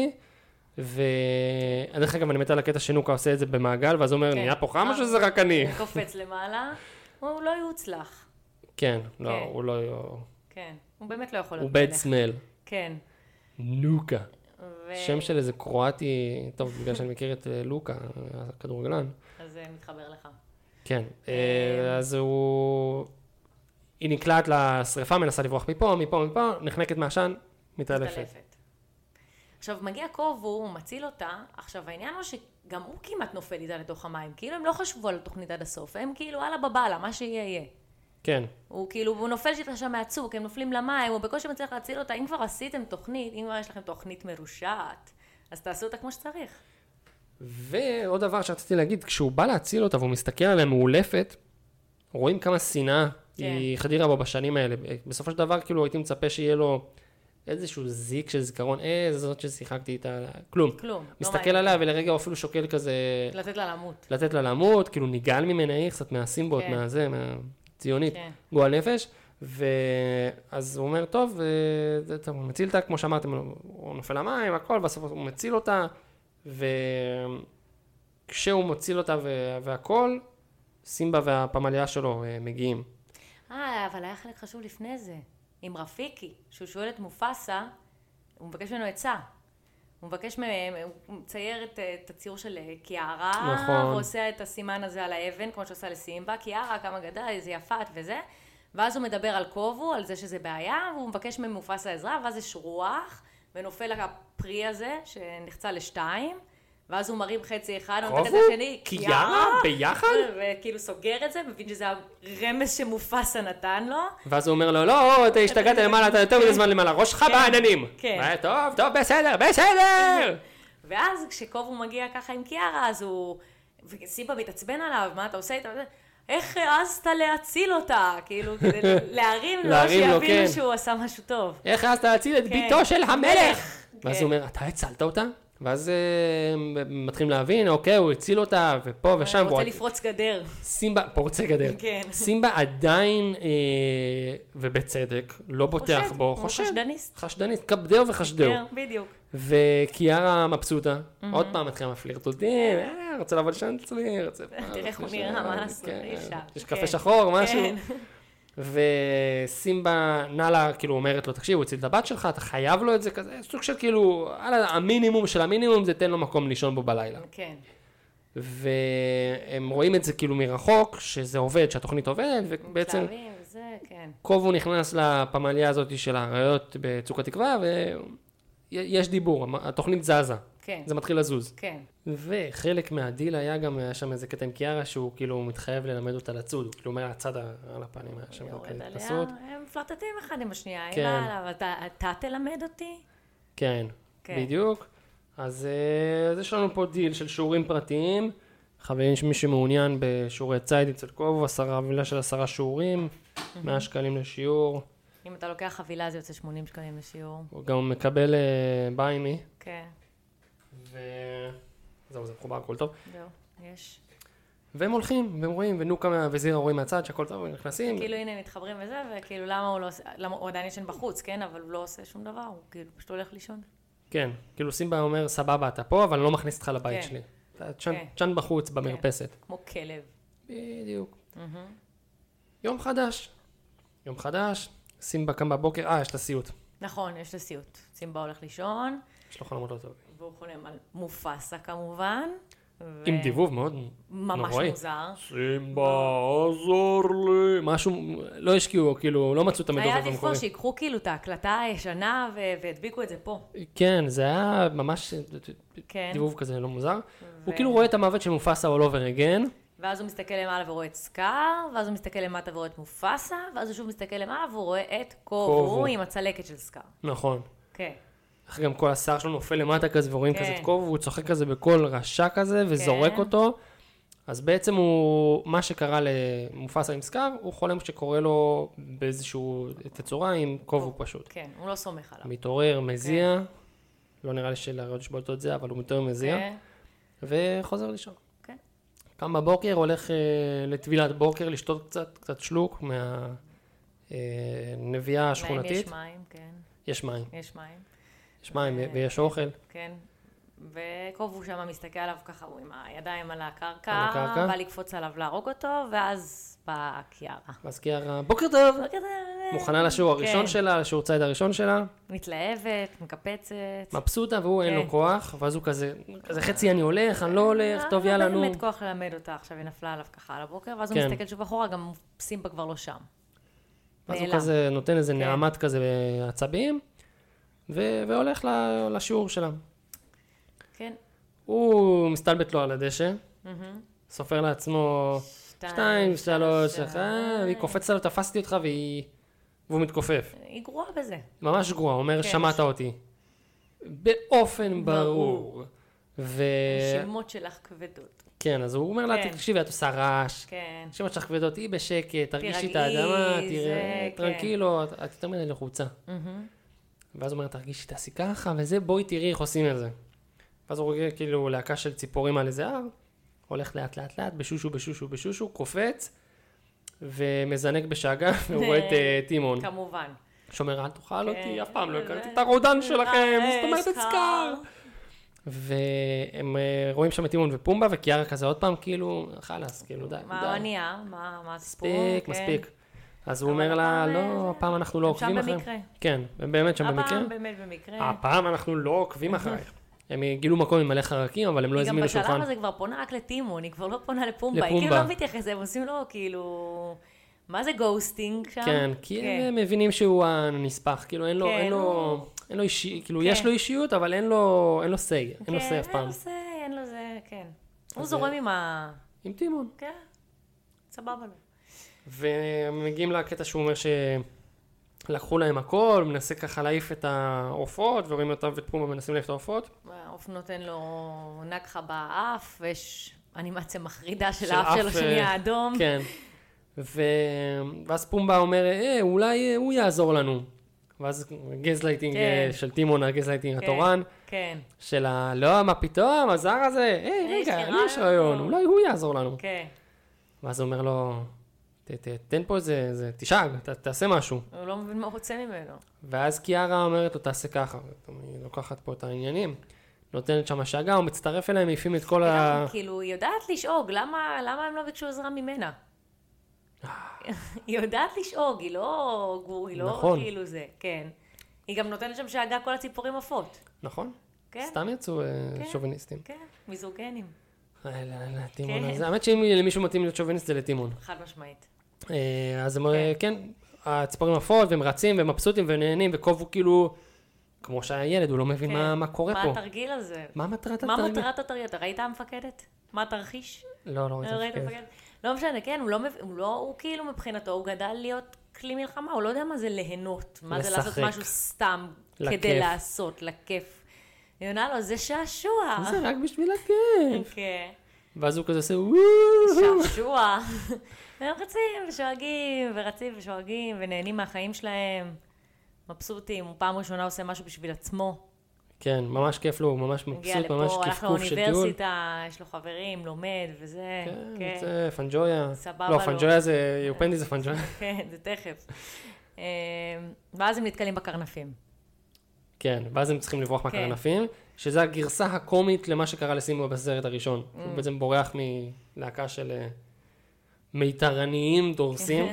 ודרך אגב, אני מת על הקטע שנוקה עושה את זה במעגל, ואז הוא אומר, נהיה פה חם או שזה רק אני? הוא קופץ למעלה, הוא לא יוצלח. כן, לא, הוא לא... כן, הוא באמת לא יכול להיות הוא בד סמל. כן. נוקה. שם של איזה קרואטי, טוב, בגלל שאני מכיר את לוקה, הכדורגלן. אז זה מתחבר לך. כן, אז הוא... היא נקלעת לשריפה, מנסה לברוח מפה, מפה, מפה, נחנקת מהשן, מתעלפת. עכשיו, מגיע קובו, הוא מציל אותה, עכשיו העניין הוא שגם הוא כמעט נופל איתה לתוך המים, כאילו הם לא חשבו על התוכנית עד הסוף, הם כאילו על הבבלה, מה שיהיה יהיה. כן. הוא כאילו, הוא נופל שאתה שם מהצוק, הם נופלים למים, הוא בקושי מצליח להציל אותה, אם כבר עשיתם תוכנית, אם כבר יש לכם תוכנית מרושעת, אז תעשו אותה כמו שצריך. ועוד דבר שרציתי להגיד, כשהוא בא להציל אותה והוא מסתכל עליה מאולפת, רואים כמה שנאה היא חדירה בו בשנים האלה. בסופו של דבר, כאילו, הייתי מצפה שיהיה לו איזשהו זיק של זיכרון, אה, זה זאת ששיחקתי איתה, כלום. כלום. מסתכל עליה ולרגע אפילו שוקל כזה... לתת לה למות. לתת לה למות, כאילו ניגל ממנה איך, קצת מהסימבות, מהזה, מהציונית, גועל נפש. ואז הוא אומר, טוב, הוא מציל אותה, כמו שאמרתם, הוא נופל למים, הכל, בסוף הוא מציל אותה, וכשהוא מציל אותה והכל, סימבה והפמליה שלו מגיעים. אה, אבל היה חלק חשוב לפני זה, עם רפיקי, שהוא שואל את מופסה, הוא מבקש ממנו עצה. הוא מבקש מהם, הוא מצייר את, את הציור של קיארה, נכון. ועושה את הסימן הזה על האבן, כמו שעושה לסימבה, קיארה, כמה גדל, איזה יפת וזה, ואז הוא מדבר על קובו, על זה שזה בעיה, והוא מבקש ממופסה עזרה, ואז יש רוח, ונופל הפרי הזה, שנחצה לשתיים, ואז הוא מרים חצי אחד, הוא נותן את השני, קיארה, ביחד? וכאילו סוגר את זה, מבין שזה הרמז שמופסה נתן לו. ואז הוא אומר לו, לא, אתה השתגעת למעלה, אתה יותר מדי זמן למעלה, ראשך בעננים. כן. טוב, טוב, בסדר, בסדר. ואז כשקובו מגיע ככה עם קיארה, אז הוא, וסימבה מתעצבן עליו, מה אתה עושה איתה? איך העזת להציל אותה? כאילו, כדי להרים לו, שיבינו שהוא עשה משהו טוב. איך העזת להציל את ביתו של המלך? ואז הוא אומר, אתה הצלת אותה? ואז מתחילים להבין, אוקיי, הוא הציל אותה, ופה ושם. הוא רוצה לפרוץ גדר. סימבה, פורצי גדר. כן. סימבה עדיין, ובצדק, לא בוטח בו. חושד, הוא חשדניסט. חשדניסט, קפדהו וחשדהו. בדיוק. וקיארה מבסוטה, עוד פעם מתחילים הפלירטוטים, רוצה לעבוד שם אצלי, רוצה... תראה איך הוא נראה, מה לעשות, אישה. יש קפה שחור, משהו. וסימבה נאלה כאילו אומרת לו, תקשיב, הוא הציל את הבת שלך, אתה חייב לו את זה כזה, סוג של כאילו, המינימום של המינימום זה תן לו מקום לישון בו בלילה. כן. והם רואים את זה כאילו מרחוק, שזה עובד, שהתוכנית עובדת, ובעצם וזה, כן. קובו נכנס לפמליה הזאת של האריות בצוק התקווה, ויש דיבור, התוכנית זזה. כן. זה מתחיל לזוז. כן. וחלק מהדיל היה גם, היה שם איזה קטע עם קיארה, שהוא כאילו מתחייב ללמד אותה לצוד, הוא כאילו אומר, הצד על הפנים היה שם יורד התנסות. עליה, הם פלרטטים אחד עם השנייה, כן. אבל אתה, אתה תלמד אותי? כן, כן. בדיוק. אז, אז יש לנו פה דיל של שיעורים פרטיים, חברים שמי שמעוניין בשיעורי ציד אצל קובו, עשרה חבילה של עשרה שיעורים, מאה שקלים לשיעור. אם אתה לוקח חבילה זה יוצא שמונים שקלים לשיעור. הוא גם מקבל ביימי. כן. וזהו, זה מחובר, הכל טוב. זהו, יש. והם הולכים, והם רואים, ונוקה וזירה רואים מהצד שהכל טוב, ונכנסים. כאילו הנה מתחברים וזה, וכאילו למה הוא לא עושה, למה הוא עדיין ישן בחוץ, כן? אבל הוא לא עושה שום דבר, הוא כאילו פשוט הולך לישון. כן, כאילו סימבה אומר, סבבה, אתה פה, אבל אני לא מכניס אותך לבית שלי. אתה צ'אן בחוץ, במרפסת. כמו כלב. בדיוק. יום חדש. יום חדש, סימבה קם בבוקר, אה, יש לה סיוט. נכון, יש לה סיוט. סימבה הולך לישון. יש לו חלומות לא טובים. והוא חולם על מופסה כמובן. עם דיבוב מאוד נוראי. ממש מוזר. סימבה, עזור לי. משהו, לא השקיעו, כאילו, לא מצאו את המדובב המקורי. היה עדיף פה שיקחו כאילו את ההקלטה הישנה והדביקו את זה פה. כן, זה היה ממש דיבוב כזה לא מוזר. הוא כאילו רואה את המוות של מופסה all over again. ואז הוא מסתכל למעלה ורואה את סקאר, ואז הוא מסתכל למטה ורואה את מופסה, ואז הוא שוב מסתכל למעלה והוא רואה את קובו עם הצלקת של סקאר. נכון. כן. איך גם כל השיער שלו נופל למטה כזה, ורואים כזה את קובו, והוא צוחק כזה בקול רשע כזה, וזורק אותו. אז בעצם הוא, מה שקרה למופסה עם סקאר, הוא חולם שקורה לו באיזשהו תצורה עם קובו פשוט. כן, הוא לא סומך עליו. מתעורר, מזיע, לא נראה לי שלהראות שבולטו את זה, אבל הוא מתעורר, מזיע, וחוזר לישון. כן. קם בבוקר, הולך לטבילת בוקר, לשתות קצת, קצת שלוק מהנביאה השכונתית. יש מים, כן. יש מים. יש מים. יש מים ויש אוכל. כן. וקובו שם מסתכל עליו ככה, הוא עם הידיים על הקרקע, על הקרקע. בא לקפוץ עליו להרוג אותו, ואז באה קיארה. ואז קיארה, בוקר טוב! בוקר טוב! מוכנה לשיעור הראשון שלה, לשיעור ציד הראשון שלה. מתלהבת, מקפצת. מבסוטה, והוא אין לו כוח, ואז הוא כזה, כזה חצי אני הולך, אני לא הולך, טוב יאללה נו. אין באמת כוח ללמד אותה, עכשיו היא נפלה עליו ככה על הבוקר, ואז הוא מסתכל שוב אחורה, גם סימבה כבר לא שם. ואז הוא כזה נותן איזה נעמת כזה בעצבים, והולך לשיעור שלה. כן. הוא מסתלבט לו על הדשא, סופר לעצמו שתיים, שלוש, אחת, והיא קופצת לו, תפסתי אותך, והוא מתכופף. היא גרועה בזה. ממש גרועה, הוא אומר, שמעת אותי. באופן ברור. השמות שלך כבדות. כן, אז הוא אומר לה, תקשיבי, את עושה רעש. כן. השמות שלך כבדות, היא בשקט, תרגישי את האדמה, תראה, טרנקילו, את יותר מדי לחוצה. ואז הוא אומר, תרגישי, תעשי ככה, וזה, בואי תראי איך עושים את זה. ואז הוא רואה כאילו להקה של ציפורים על איזה הר, הולך לאט לאט לאט, בשושו, בשושו, בשושו, קופץ, ומזנק בשאגה, והוא רואה את טימון. כמובן. שאומר, אל תאכל אותי, אף פעם לא הכרתי את הרודן שלכם, זאת אומרת את סקאר. והם רואים שם את טימון ופומבה, וקיארה כזה עוד פעם, כאילו, חלאס, כאילו, די. מה ענייה? מה הסיפור? מספיק, מספיק. אז הוא אומר לה, לא, הפעם אנחנו לא עוקבים אחריהם. שם במקרה. כן, באמת שם במקרה. הפעם באמת במקרה. הפעם אנחנו לא עוקבים אחרייך. הם גילו מקום עם מלא חרקים, אבל הם לא הזמינו שולחן. היא גם בשלב הזה כבר פונה רק לטימון, היא כבר לא פונה לפומבה. היא כאילו לא מתייחסת, הם עושים לו כאילו... מה זה גוסטינג שם? כן, כי הם מבינים שהוא הנספח, כאילו אין לו, אין לו, אין לו אישיות, כאילו יש לו אישיות, אבל אין לו, אין לו סי, אין לו סי אף פעם. אין לו סי, אין לו זה, כן. הוא זורם עם ה... עם טימון. כן, סבבה לו. ומגיעים לקטע שהוא אומר שלקחו להם הכל, מנסה ככה להעיף את העופות, ורואים אותם ואת פומה מנסים להעיף את העופות. העוף נותן לו נגחה באף, ויש אנימציה מחרידה של האף של השני האדום. כן. ואז פומבה אומר, אה, אולי הוא יעזור לנו. ואז גזלייטינג של טימון, הגזלייטינג התורן. כן. של ה... לא, מה פתאום, הזר הזה? היי, רגע, לי יש רעיון, אולי הוא יעזור לנו. כן. ואז הוא אומר לו, תן פה איזה, תשאג, תעשה משהו. הוא לא מבין מה הוא רוצה ממנו. ואז קיארה אומרת לו, תעשה ככה. היא לוקחת פה את העניינים. נותנת שם השאגה, הוא מצטרף אליהם, מעיפים את כל ה... כאילו, היא יודעת לשאוג, למה הם לא ביקשו עזרה ממנה? היא יודעת לשאוג, היא לא גור, היא לא כאילו זה, כן. היא גם נותנת שם שאגה כל הציפורים עפות. נכון. סתם יצאו שוביניסטים. כן, מיזוגנים. טימון, אז האמת שאם למישהו מתאים להיות שוביניסט זה לטימון. חד משמעית. אז הם, כן, הציפורים עפות, והם רצים, והם מבסוטים, ונהנים, וקוב הוא כאילו, כמו שהיה ילד, הוא לא מבין מה קורה פה. מה התרגיל הזה? מה מטרת התרגיל? מה מטרת התרגיל? אתה ראית המפקדת? מה התרחיש? לא, לא ראית המפקדת. לא משנה, כן, הוא לא, הוא כאילו מבחינתו, הוא גדל להיות כלי מלחמה, הוא לא יודע מה זה ליהנות, מה זה לעשות משהו סתם, כדי לעשות, לכיף. היא עונה לו, זה שעשוע. זה רק בשביל הכיף. כן. ואז הוא כזה עושה, שעשוע. והם רצים ושואגים, ורצים ושואגים, ונהנים מהחיים שלהם. מבסוטים, הוא פעם ראשונה עושה משהו בשביל עצמו. כן, ממש כיף לו, הוא ממש מבסוט, ממש כיף-כוף של טיול. הלך לאוניברסיטה, יש לו חברים, לומד וזה. כן, זה פנג'ויה. סבבה לו. לא, פנג'ויה זה, יופנדי זה פנג'ויה. כן, זה תכף. ואז הם נתקלים בקרנפים. כן, ואז הם צריכים לברוח מהקרנפים, שזה הגרסה הקומית למה שקרה לסימבה בסרט הראשון. הוא בעצם בורח מלהקה של מיתרניים דורסים,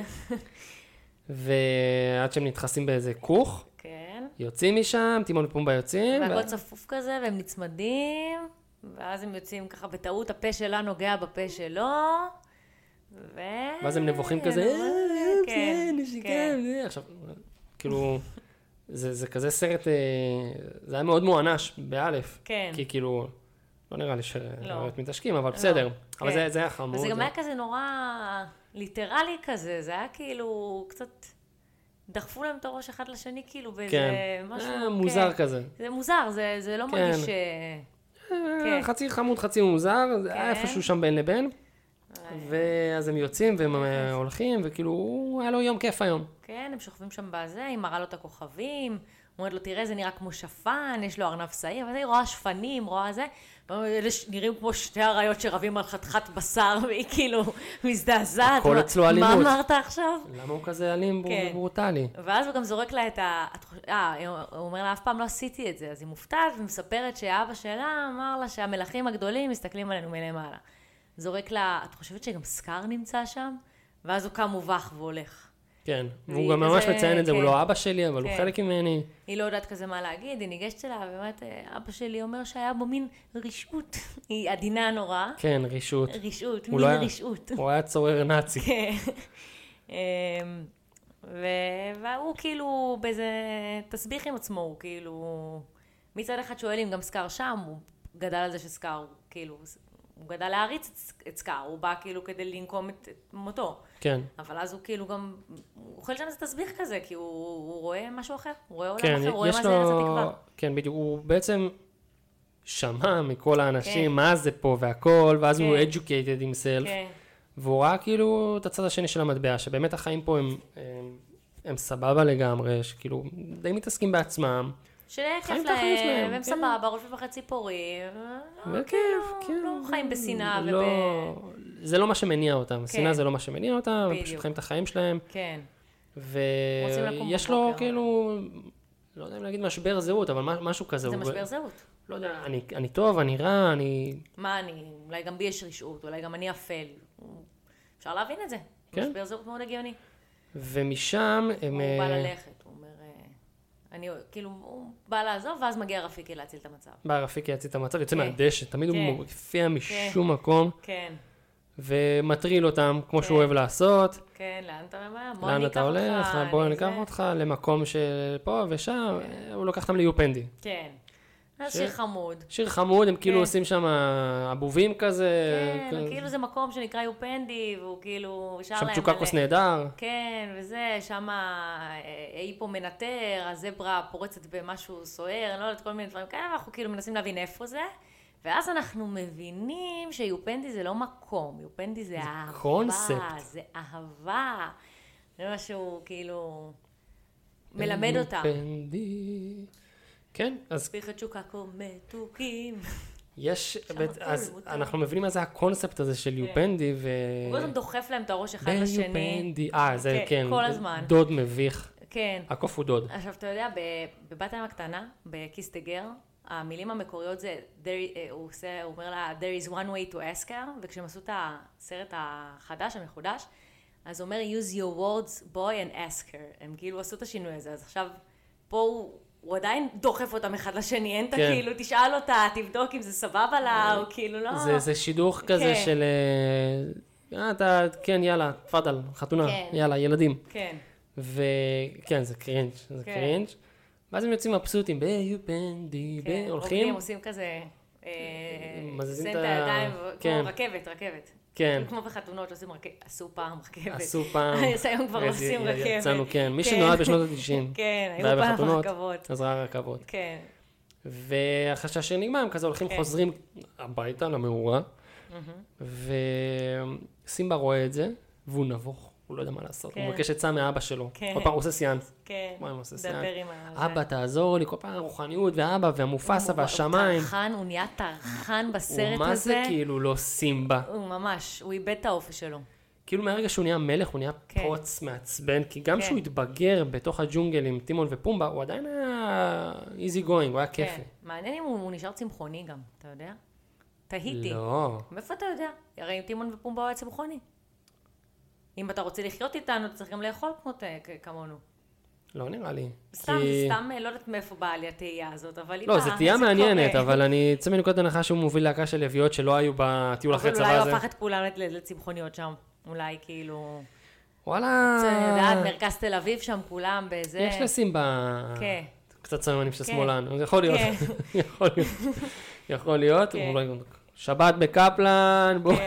ועד שהם נתחסים באיזה כוך, יוצאים משם, טימון ופומבה יוצאים. והכל צפוף כזה, והם נצמדים, ואז הם יוצאים ככה בטעות, הפה שלה נוגע בפה שלו, ו... ואז הם נבוכים כזה, כן, כן. עכשיו, כאילו... זה, זה כזה סרט, זה היה מאוד מוענש, באלף. כן. כי כאילו, לא נראה לי שראיות מתעשקים, אבל בסדר. אבל זה, זה היה חמוד. וזה גם היה כזה נורא ליטרלי כזה, זה היה כאילו קצת, דחפו להם את הראש אחד לשני, כאילו באיזה משהו. כן, מוזר כזה. זה מוזר, זה, זה לא מרגיש... כן. חצי חמוד, חצי מוזר, זה היה איפשהו שם בין לבין. ואז הם יוצאים והם הולכים, וכאילו, היה לו יום כיף היום. כן, הם שוכבים שם בזה, היא מראה לו את הכוכבים, אומרת לו, תראה, זה נראה כמו שפן, יש לו ארנב שעיר, וזה, היא רואה שפנים, רואה זה, ואלה נראים כמו שתי אריות שרבים על חתיכת בשר, והיא כאילו מזדעזעת. הכל אצלו אלימות. מה אמרת עכשיו? למה הוא כזה אלים וברוטלי? ואז הוא גם זורק לה את ה... אה, הוא אומר לה, אף פעם לא עשיתי את זה, אז היא מופתעת ומספרת שאבא שלה אמר לה שהמלכים הגדולים מסתכלים עלינו מלמעלה. זורק לה, את חושבת שגם סקאר נמצא שם? ואז הוא קם מובך והולך. כן, והוא גם ממש מציין את זה, הוא לא אבא שלי, אבל הוא חלק ממני. היא לא יודעת כזה מה להגיד, היא ניגשת אליו, ואומרת, אבא שלי אומר שהיה בו מין רישות. היא עדינה נורא. כן, רישות. רישות, מין רישות. הוא היה צורר נאצי. כן. והוא כאילו באיזה תסביך עם עצמו, הוא כאילו, מצד אחד שואל אם גם סקאר שם, הוא גדל על זה שסקאר, כאילו, הוא גדל להריץ את סקאר, הוא בא כאילו כדי לנקום את מותו. כן. אבל אז הוא כאילו גם, הוא אוכל שם איזה תסביך כזה, כי הוא, הוא רואה משהו אחר, הוא רואה עולם אחר, הוא רואה מה זה ארץ התקווה. כן, בדיוק, הוא בעצם שמע מכל האנשים, מה זה פה והכל, ואז הוא educated himself, והוא ראה כאילו את הצד השני של המטבע, שבאמת החיים פה הם סבבה לגמרי, שכאילו די מתעסקים בעצמם, שכיף להם, והם סבבה, רושבים בחצי פורים, וכיף, כן. לא חיים בשנאה וב... זה לא מה שמניע אותם, שנאה זה לא מה שמניע אותם, הם פשוט חיים את החיים שלהם. כן. ויש לו כאילו, לא יודע אם להגיד משבר זהות, אבל משהו כזה. זה משבר זהות. לא יודע, אני טוב, אני רע, אני... מה אני? אולי גם בי יש רשעות, אולי גם אני אפל. אפשר להבין את זה. משבר זהות מאוד הגיוני. ומשם הם... הוא בא ללכת, הוא אומר... אני, כאילו, הוא בא לעזוב, ואז מגיע רפיקי להציל את המצב. בא רפיקי להציל את המצב, יוצא מהדשא, תמיד הוא מופיע משום מקום. כן. ומטריל אותם, כמו שהוא אוהב לעשות. כן, לאן אתה ממהר? לאן אתה הולך? בוא ניקח אותך למקום שפה ושם, הוא לוקח אותם ליופנדי. כן. שיר חמוד. שיר חמוד, הם כאילו עושים שם אבובים כזה. כן, כאילו זה מקום שנקרא יופנדי, והוא כאילו... שם צ'וקקוס נהדר. כן, וזה, שם היפו מנטר, הזברה פורצת במשהו סוער, אני לא יודעת, כל מיני דברים כאלה, ואנחנו כאילו מנסים להבין איפה זה. ואז אנחנו מבינים שיופנדי זה לא מקום, יופנדי זה אהבה. זה קונספט. זה אהבה. זה משהו כאילו מלמד אותם. יופנדי. כן, אז... פריחת שוקקו מתוקים. יש, אז אנחנו מבינים מה זה הקונספט הזה של יופנדי, ו... הוא גם דוחף להם את הראש אחד לשני. ביופנדי, אה, זה כן. כל הזמן. דוד מביך. כן. הקוף הוא דוד. עכשיו, אתה יודע, בבת הים הקטנה, בקיס דה גרל, המילים המקוריות זה, הוא אומר לה, there is one way to ask her, וכשהם עשו את הסרט החדש, המחודש, אז הוא אומר, use your words, boy, and ask her. הם כאילו עשו את השינוי הזה, אז עכשיו, פה הוא... הוא עדיין דוחף אותם אחד לשני, אין את כאילו, תשאל אותה, תבדוק אם זה סבבה לה, או כאילו לא... זה, זה שידוך כזה של, אה, אתה, כן, יאללה, תפדל, חתונה, יאללה, ילדים. כן. וכן, זה קרינג', זה קרינג'. ואז הם יוצאים מבסוטים, ביופנדי, הולכים. עובדים, עושים כזה, עושים את הידיים, כמו רכבת, רכבת. כן. כמו בחתונות, עושים רכבת, עשו פעם רכבת. עשו פעם. היום כבר לא עושים רכבת. יצאנו, כן. מי שנולד בשנות ה-תשעים. כן, היו פעם רכבות. אז ראה רכבות. כן. והחשש שנגמר, הם כזה הולכים, חוזרים הביתה למאורה, וסימבה רואה את זה, והוא נבוך, הוא לא יודע מה לעשות. הוא מבקש עצה מאבא שלו. כל פעם הוא עושה סיאנס. כן, דבר עם זה. אבא, תעזור לי, כל פעם הרוחניות, ואבא, והמופסה, והשמיים. הוא טרחן, הוא נהיה טרחן בסרט הזה. הוא מה זה כאילו לא סימבה. הוא ממש, הוא איבד את האופי שלו. כאילו מהרגע שהוא נהיה מלך, הוא נהיה פוץ מעצבן, כי גם שהוא התבגר בתוך הג'ונגל עם טימון ופומבה, הוא עדיין היה איזי גוינג, הוא היה כיפי. מעניין אם הוא נשאר צמחוני גם, אתה יודע? תהיתי. לא. מאיפה אתה יודע? הרי אם טימון ופומבה הוא היה צמחוני. אם אתה רוצה לחיות איתנו, אתה צריך גם לאכול כמונו. לא נראה לי. סתם, סתם, לא יודעת מאיפה באה לי התהייה הזאת, אבל... לא, זו תהייה מעניינת, אבל אני יוצא מנקודת הנחה שהוא מוביל להקה של לביאות שלא היו בטיול אחרי צבא הזה. אבל אולי הוא הפך את כולם לצמחוניות שם. אולי כאילו... וואלה... זה יודעת, מרכז תל אביב שם כולם באיזה... יש לסימבה... כן. קצת סממנים של שמאלן. יכול להיות. יכול להיות. יכול להיות. שבת בקפלן, בוא.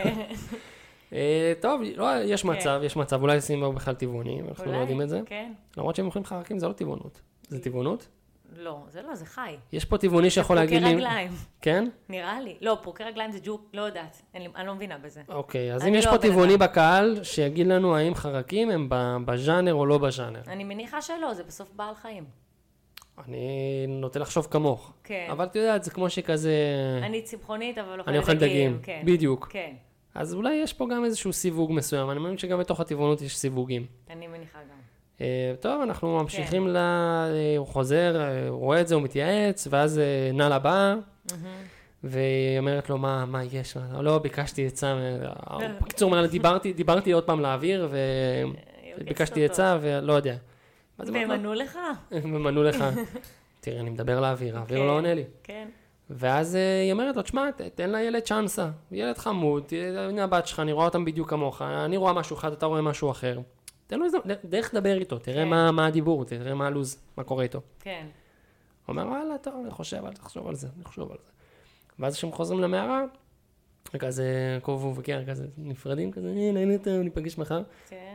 טוב, יש מצב, יש מצב. אולי סימבה הוא בכלל טבעוני, אנחנו לא יודעים את זה. למרות שהם אוכלים חרקים, זה לא טבעונות. זה טבעונות? לא, זה לא, זה חי. יש פה טבעוני שיכול להגיד לי... פרקי רגליים. כן? נראה לי. לא, פרקי רגליים זה ג'וק, לא יודעת. אני לא מבינה בזה. אוקיי, אז אם יש פה טבעוני בקהל, שיגיד לנו האם חרקים הם בז'אנר או לא בז'אנר. אני מניחה שלא, זה בסוף בעל חיים. אני נוטה לחשוב כמוך. כן. אבל אתה יודעת, זה כמו שכזה... אני צמחונית, אבל אני אוכל דגים. בדיוק. כן. אז אולי יש פה גם איזשהו סיווג מסוים. אני מאמין שגם בתוך הטבעונות יש סיווגים. אני מניחה גם. טוב, אנחנו ממשיכים ל... הוא חוזר, הוא רואה את זה, הוא מתייעץ, ואז נאלה באה, והיא אומרת לו, מה, מה יש? לא, ביקשתי עצה, בקיצור, דיברתי עוד פעם לאוויר, וביקשתי עצה, ולא יודע. והם ענו לך? הם ענו לך. תראה, אני מדבר לאוויר, האוויר לא עונה לי. כן. ואז היא אומרת לו, תשמע, תן לילד צ'אנסה, ילד חמוד, הנה הבת שלך, אני רואה אותם בדיוק כמוך, אני רואה משהו אחד, אתה רואה משהו אחר. תן לו דרך לדבר איתו, תראה מה הדיבור, תראה מה הלוז, מה קורה איתו. כן. הוא אומר, וואלה, טוב, אני חושב, אל תחשוב על זה, אני חושב על זה. ואז כשהם חוזרים למערה, כזה קובו וקר, כזה נפרדים, כזה, הנה, הנה, טוב, ניפגש מחר. כן.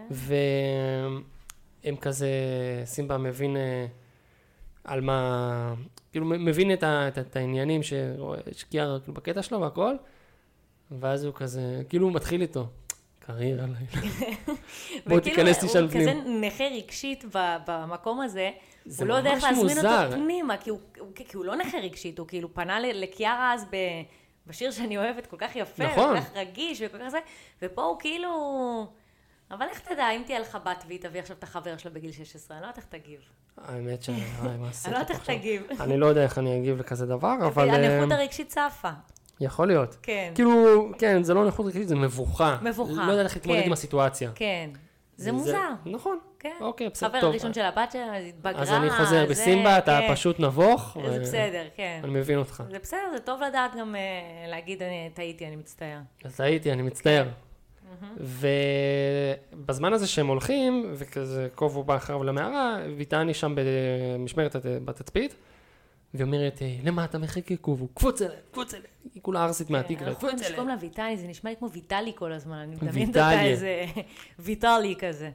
והם כזה, סימבה מבין על מה, כאילו מבין את העניינים שקייר בקטע שלו והכל, ואז הוא כזה, כאילו הוא מתחיל איתו. קרייר עליי. בוא תיכנס לי שם פנים. הוא כזה נכה רגשית במקום הזה, הוא לא יודע איך להזמין אותו פנימה, כי הוא לא נכה רגשית, הוא כאילו פנה לקיארה אז בשיר שאני אוהבת, כל כך יפה, כל כך רגיש וכל כך זה, ופה הוא כאילו... אבל איך תדע, אם תהיה לך בת והיא תביא עכשיו את החבר שלה בגיל שש עשרה, אני לא יודעת איך תגיב. האמת שאני, מה עשיתי אני לא יודעת איך תגיב. אני לא יודע איך אני אגיב לכזה דבר, אבל... הנכות הרגשית צפה. יכול להיות. כן. כאילו, כן, זה לא נכות רגשית, זה מבוכה. מבוכה. לא יודע איך להתמודד עם הסיטואציה. כן. זה מוזר. נכון. כן. אוקיי, בסדר, טוב. חבר הראשון של הבת שלה, התבגרה. אז אני חוזר בסימבה, אתה פשוט נבוך. זה בסדר, כן. אני מבין אותך. זה בסדר, זה טוב לדעת גם להגיד, אני טעיתי, אני מצטער. אז טעיתי, אני מצטער. ובזמן הזה שהם הולכים, וכזה קובו בא אחריו למערה, ויטני שם במשמרת בתצפית, והיא אומרת, למה אתה מחכה קובו? קפוץ אליי, קפוץ אליי. היא כולה ארסית מהתקרה, קפוץ אליי. שקוראים לה ויטני, זה נשמע לי כמו ויטלי כל הזמן, אני מדמיינת אותה איזה ויטלי כזה.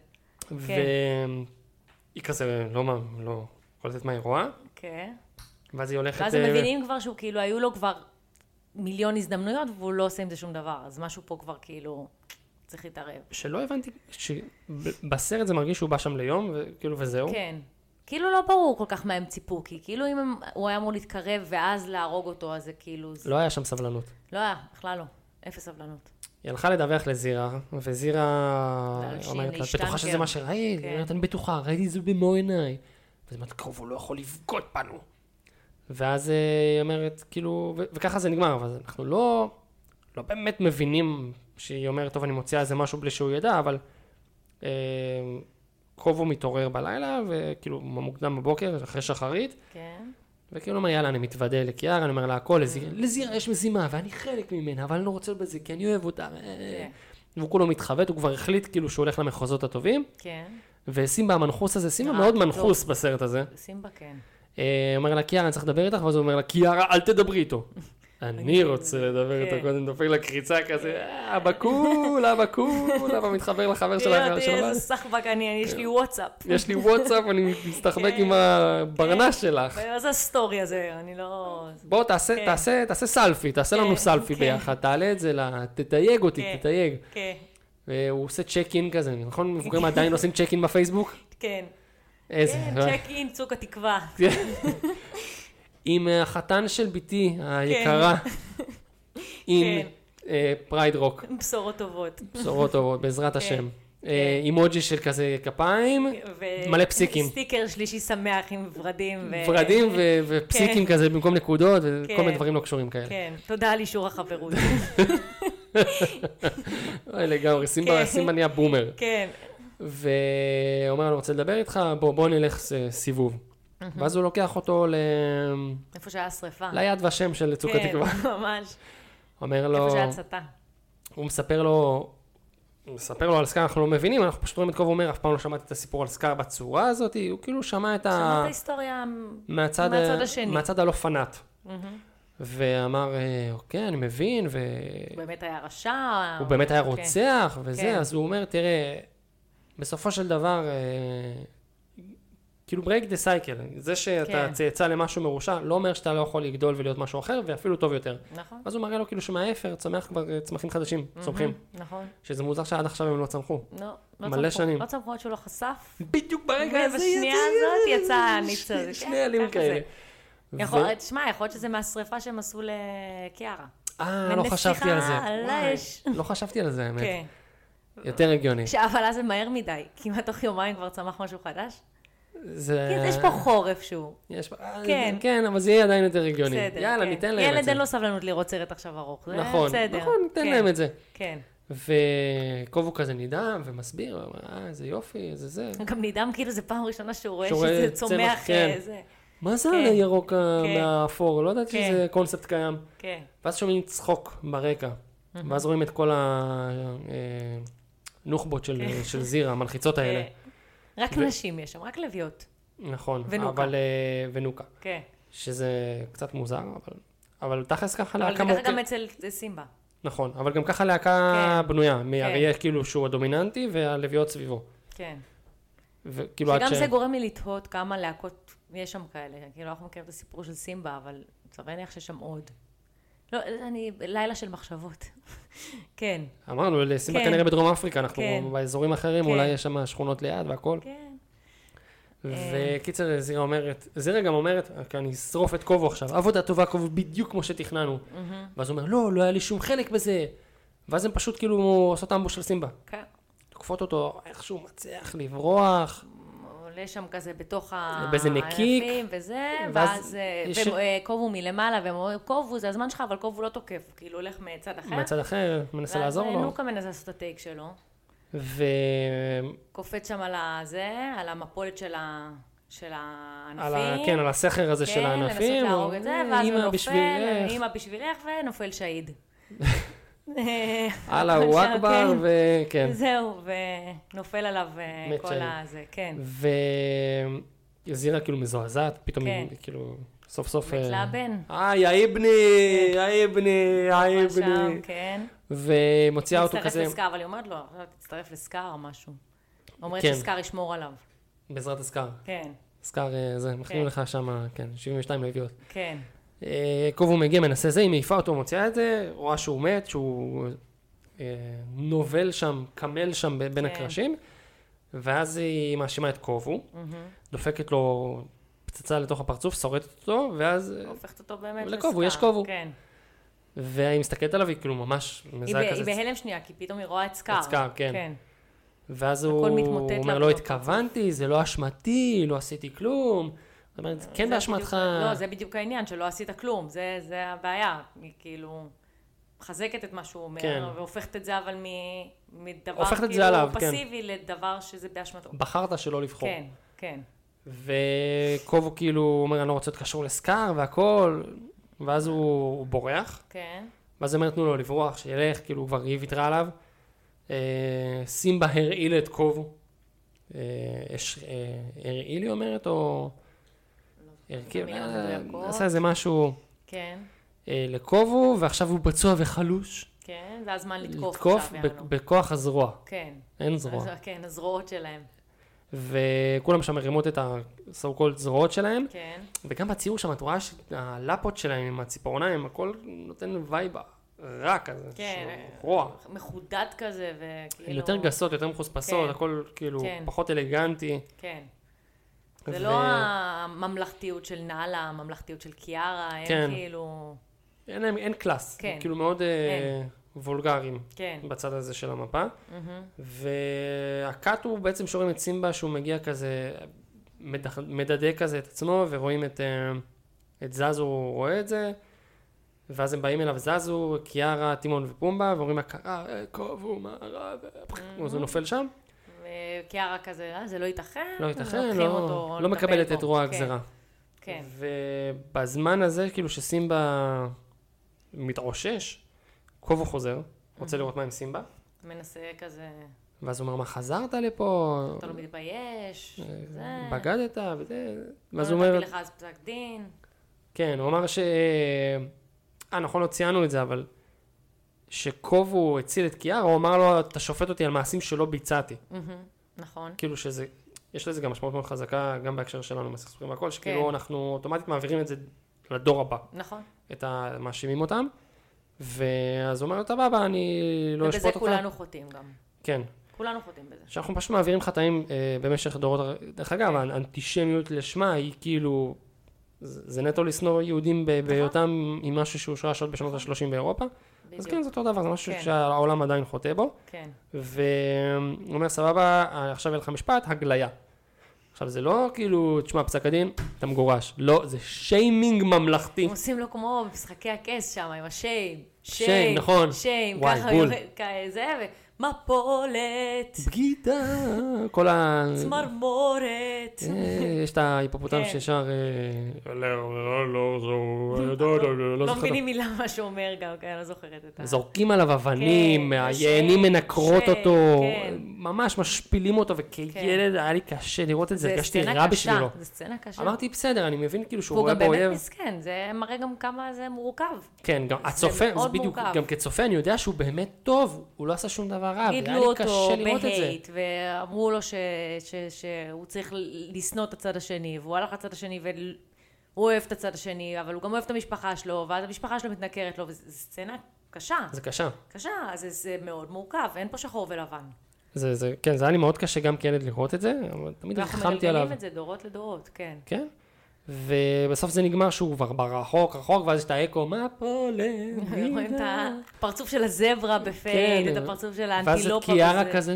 והיא כזה, לא קולטת מה היא רואה. כן. ואז היא הולכת... ואז הם מבינים כבר שהוא כאילו, היו לו כבר מיליון הזדמנויות, והוא לא עושה עם זה שום דבר, אז משהו פה כבר כאילו... צריך להתערב. שלא הבנתי, שבסרט זה מרגיש שהוא בא שם ליום, וכאילו וזהו. כן. כאילו לא ברור כל כך מה הם ציפו, כי כאילו אם הם, הוא היה אמור להתקרב ואז להרוג אותו, אז זה כאילו... לא היה שם סבלנות. לא היה, בכלל לא. אפס סבלנות. היא הלכה לדווח לזירה, וזירה אומרת לה, בטוחה שזה מה שראית, היא אומרת, אני בטוחה, ראיתי את זה במו עיניי. וזה אומרת, קרוב, הוא לא יכול לבגוד בנו. ואז היא אומרת, כאילו, וככה זה נגמר, אבל אנחנו לא, לא באמת מבינים שהיא אומרת, טוב, אני מוציאה איזה משהו בלי שהוא ידע, אבל קובו מתעורר בלילה, וכאילו מוקדם בבוקר, אחרי שחרית. כן. וכאילו אומר, יאללה, אני מתוודה לקיארה, אני אומר לה, הכל, לזירה יש מזימה, ואני חלק ממנה, אבל אני לא רוצה בזה, כי אני אוהב אותה. והוא כולו מתחבט, הוא כבר החליט כאילו שהוא הולך למחוזות הטובים. כן. וסימבה המנחוס הזה, סימבה מאוד מנחוס בסרט הזה. סימבה, כן. אומר לה, קיארה, אני צריך לדבר איתך, ואז הוא אומר לה, קיארה, אל תדברי איתו. אני רוצה לדבר איתו, קודם דופק לקריצה כזה, אבא קול, אבא קול, אבא מתחבר לחבר של הבית. תראה, איזה סחבק אני, יש לי וואטסאפ. יש לי וואטסאפ, אני מסתחבק עם הברנש שלך. איזה סטורי הזה, אני לא... בוא, תעשה סלפי, תעשה לנו סלפי ביחד, תעלה את זה, תתייג אותי, תתייג. והוא עושה צ'ק אין כזה, נכון? מבוגרים עדיין עושים צ'ק אין בפייסבוק? כן. איזה? צ'ק אין, צוק התקווה. עם החתן של ביתי היקרה, עם פרייד רוק. בשורות טובות. בשורות טובות, בעזרת השם. אימוג'י של כזה כפיים, מלא פסיקים. סטיקר שלישי שמח עם ורדים. ורדים ופסיקים כזה במקום נקודות, וכל מיני דברים לא קשורים כאלה. כן, תודה על אישור החברות. אוי, לגמרי, סימבה נהיה בומר. כן. ואומר, אני רוצה לדבר איתך, בוא נלך סיבוב. ואז הוא לוקח אותו ל... איפה שהיה שריפה. ליד ושם של צוק התקווה. כן, ממש. אומר לו... איפה שהיה צתה. הוא מספר לו... הוא מספר לו על סקאר, אנחנו לא מבינים, אנחנו פשוט רואים את קוב ואומר, אף פעם לא שמעתי את הסיפור על סקאר בצורה הזאת, הוא כאילו שמע את ה... שמע את ההיסטוריה מהצד השני. מהצד הלא פנאט. ואמר, אוקיי, אני מבין, ו... הוא באמת היה רשע. הוא באמת היה רוצח, וזה, אז הוא אומר, תראה, בסופו של דבר... כאילו break the cycle, זה שאתה צאצא למשהו מרושע, לא אומר שאתה לא יכול לגדול ולהיות משהו אחר, ואפילו טוב יותר. נכון. אז הוא מראה לו כאילו שמהאפר צומח כבר צמחים חדשים, צומחים. נכון. שזה מוזר שעד עכשיו הם לא צמחו. לא, לא מלא שנים. לא צמחו עד שהוא לא חשף. בדיוק ברגע הזה ובשנייה הזאת יצא הניצוץ. שני עלים כאלה. תשמע, יכול להיות שזה מהשריפה שהם עשו לקיארה. אה, לא חשבתי על זה. לא חשבתי על זה, האמת. יותר הגיוני. אבל אז זה מהר מדי, כמעט תוך יומיים כבר צמח משהו חדש. זה... יש פה חור איפשהו. כן. כן, אבל זה יהיה עדיין יותר הגיוני. יאללה, ניתן להם את זה. ילד אין לו סבלנות לראות סרט עכשיו ארוך. נכון, נכון, ניתן להם את זה. כן. וקובו כזה נדהם ומסביר, אה, איזה יופי, איזה זה. גם נדהם כאילו זה פעם ראשונה שהוא רואה שזה צומח. מה זה הירוק מהאפור? לא יודעת שזה קונספט קיים. ואז שומעים צחוק ברקע. ואז רואים את כל הנוחבות של זירה, המלחיצות האלה. רק נשים יש שם, רק לוויות. נכון, ונוקה. אבל, ונוקה. כן. שזה קצת מוזר, אבל, אבל תכלס ככה אבל להקה... אבל ככה גם אצל סימבה. נכון, אבל גם ככה להקה כן. בנויה, מאריה כן. כאילו שהוא הדומיננטי והלוויות סביבו. כן. וכאילו שגם ש... זה גורם לי לתהות כמה להקות יש שם כאלה. כאילו אנחנו מכירים את הסיפור של סימבה, אבל צריך להניח שיש שם עוד. לא, אני, לילה של מחשבות. כן. אמרנו, סימבה כן. כנראה בדרום אפריקה, אנחנו כן. באזורים אחרים, כן. אולי יש שם שכונות ליד והכל. כן. וקיצר, זירה אומרת, זירה גם אומרת, אני אשרוף את קובו עכשיו, עבודה טובה קובו בדיוק כמו שתכננו. ואז הוא אומר, לא, לא היה לי שום חלק בזה. ואז הם פשוט כאילו עושות אמבוש של סימבה. כן. תקפות אותו, איכשהו מצליח לברוח. עולה שם כזה בתוך הענפים וזה, ואז קובו מלמעלה, והם אומרים, קובו זה הזמן שלך, אבל קובו לא תוקף, כאילו הולך מצד אחר. מצד אחר, מנסה לעזור לו. ואז נוקה מנסה לעשות את הטייק שלו. ו... קופץ שם על הזה, על המפולת של הענפים. כן, על הסכר הזה של הענפים. כן, לנסות להרוג את זה, ואז הוא נופל, אמא בשבילך, ונופל שהיד. הלאה, הוא אקבר, וכן. זהו, ונופל עליו כל הזה, כן. וזירה כאילו מזועזעת, פתאום כאילו, סוף סוף... מת לבן. אה, יא אבני, יא אבני, יא אבני. כן. ומוציאה אותו כזה... מצטרף לסקאר, אבל היא אומרת לו, תצטרף לסקאר או משהו. אומרת שסקאר ישמור עליו. בעזרת הסקאר. כן. סקאר, זה, מכינים לך שם, כן, שבעים ושתיים לביאות. כן. קובו מגיע, מנסה זה, היא מעיפה אותו, מוציאה את זה, רואה שהוא מת, שהוא נובל שם, קמל שם בין הקרשים, ואז היא מאשימה את קובו, דופקת לו פצצה לתוך הפרצוף, שורטת אותו, ואז... הופכת אותו באמת לסקאר. לקובו, יש קובו. כן. והיא מסתכלת עליו, היא כאילו ממש מזהה כזה... היא בהלם שנייה, כי פתאום היא רואה את סקאר. את סקאר, כן. ואז הוא אומר, לא התכוונתי, זה לא אשמתי, לא עשיתי כלום. זאת אומרת, כן באשמתך... לא, זה בדיוק העניין, שלא עשית כלום, זה הבעיה. כאילו, מחזקת את מה שהוא אומר, כן. והופכת את זה אבל מדבר כאילו עליו, פסיבי כן. לדבר שזה באשמתו. בחרת שלא לבחור. כן, כן. וקובו כאילו אומר, אני לא רוצה להיות קשור לסקאר והכל, ואז הוא, הוא בורח. כן. ואז אומר, תנו לו לברוח, שילך, כאילו כבר היא ויתרה עליו. אה, סימבה הרעיל את קובו. אה, אה, הרעיל היא אומרת, או... הרכיב, עשה איזה משהו כן. אה, לקובו, ועכשיו הוא פצוע וחלוש. כן, זה הזמן לתקוף. לתקוף בכוח הזרוע. כן. אין זרוע. כן, הזרועות שלהם. וכולם שם מרימות את ה-so called זרועות שלהם. כן. וגם בציור שם, את רואה שהלפות שלהם עם הציפורניים, הכל נותן וייבה רע כזה. כן. רוע. מחודד כזה, וכאילו... יותר גסות, יותר מחוספסות, הכל כאילו פחות אלגנטי. כן. זה לא הממלכתיות של נאלה, הממלכתיות של קיארה, הם כאילו... אין קלאס. כאילו מאוד וולגריים כן. בצד הזה של המפה. והקאט הוא בעצם שורים את סימבה שהוא מגיע כזה, מדדה כזה את עצמו, ורואים את, את זזו, הוא רואה את זה, ואז הם באים אליו זזו, קיארה, טימון ופומבה, ואומרים מה קרה, קובו, מה רע, אז הוא נופל שם. וקיארה כזה, זה לא ייתכן, לא ייתכן, לא, לא מקבלת את רוע הגזרה. כן. ובזמן הזה, כאילו שסימבה מתרושש, קובו חוזר, רוצה לראות מה עם סימבה. מנסה כזה... ואז הוא אומר, מה חזרת לפה? אתה לא מתבייש, זה... בגדת, וזה... ואז הוא אומר... לא נתתי לך אז פסק דין. כן, הוא אמר ש... אה, נכון, לא ציינו את זה, אבל... שקובו הציל את קיארה, הוא אמר לו, אתה שופט אותי על מעשים שלא ביצעתי. נכון. כאילו שזה... יש לזה גם משמעות מאוד חזקה, גם בהקשר שלנו, מסכסוכים והכל, שכאילו אנחנו אוטומטית מעבירים את זה לדור הבא. נכון. את המאשימים אותם. ואז הוא אומר לו, טבבה, אני לא אשפוט אותך. ובזה כולנו חוטאים גם. כן. כולנו חוטאים בזה. שאנחנו פשוט מעבירים חטאים אה, במשך דורות. דרך אגב, האנטישמיות לשמה היא כאילו, זה, זה נטו לשנוא יהודים ב- בהיותם עם משהו שהושרש עוד בשנות ה-שלושים באירופה. בדיוק. אז כן, זה אותו דבר, זה משהו כן. שהעולם עדיין חוטא בו. כן. והוא אומר, סבבה, עכשיו יהיה לך משפט, הגליה. עכשיו זה לא כאילו, תשמע, פסק הדין, אתה מגורש. לא, זה שיימינג ממלכתי. הם עושים לו כמו במשחקי הכס שם, עם השיים. שיים, נכון. שיים, וואי, ככה, בול. כזה, מפולת. בגידה. כל ה... צמרמורת. יש את ההיפופוטם ששר... לא מבינים מילה מה שהוא אומר גם, כי אני לא זוכרת את זה. זורקים עליו אבנים, היענים מנקרות אותו, ממש משפילים אותו, וכילד היה לי קשה לראות את זה, הרגשתי רע בשבילו. זה סצנה קשה. אמרתי, בסדר, אני מבין כאילו שהוא והוא רואה גם באויב. באמת מסכן, זה מראה גם כמה זה מורכב. כן, גם הצופה, זה בדיוק, גם כצופה אני יודע שהוא באמת טוב, הוא לא עשה שום דבר רע, והיה לי קשה לראות את זה. בהייט, ואמרו לו שהוא צריך לשנוא את הצד השני, והוא הלך לצד השני, והוא אוהב את הצד השני, אבל הוא גם אוהב את המשפחה שלו, ואז המשפחה שלו מתנכרת לו, וזו סצנה קשה. זה קשה. קשה, אז זה מאוד מורכב, אין פה שחור ולבן. זה, זה, כן, זה היה לי מאוד קשה גם כילד לראות את זה, אבל תמיד רחמתי עליו. ואנחנו מגלגלים את זה דורות לדורות, כן. כן. ובסוף זה נגמר שהוא כבר ברחוק, רחוק, ואז יש את האקו, מה פה לבידה? רואים את הפרצוף של הזברה בפייד, את הפרצוף של האנטילופה. ואז את קיארה כזה,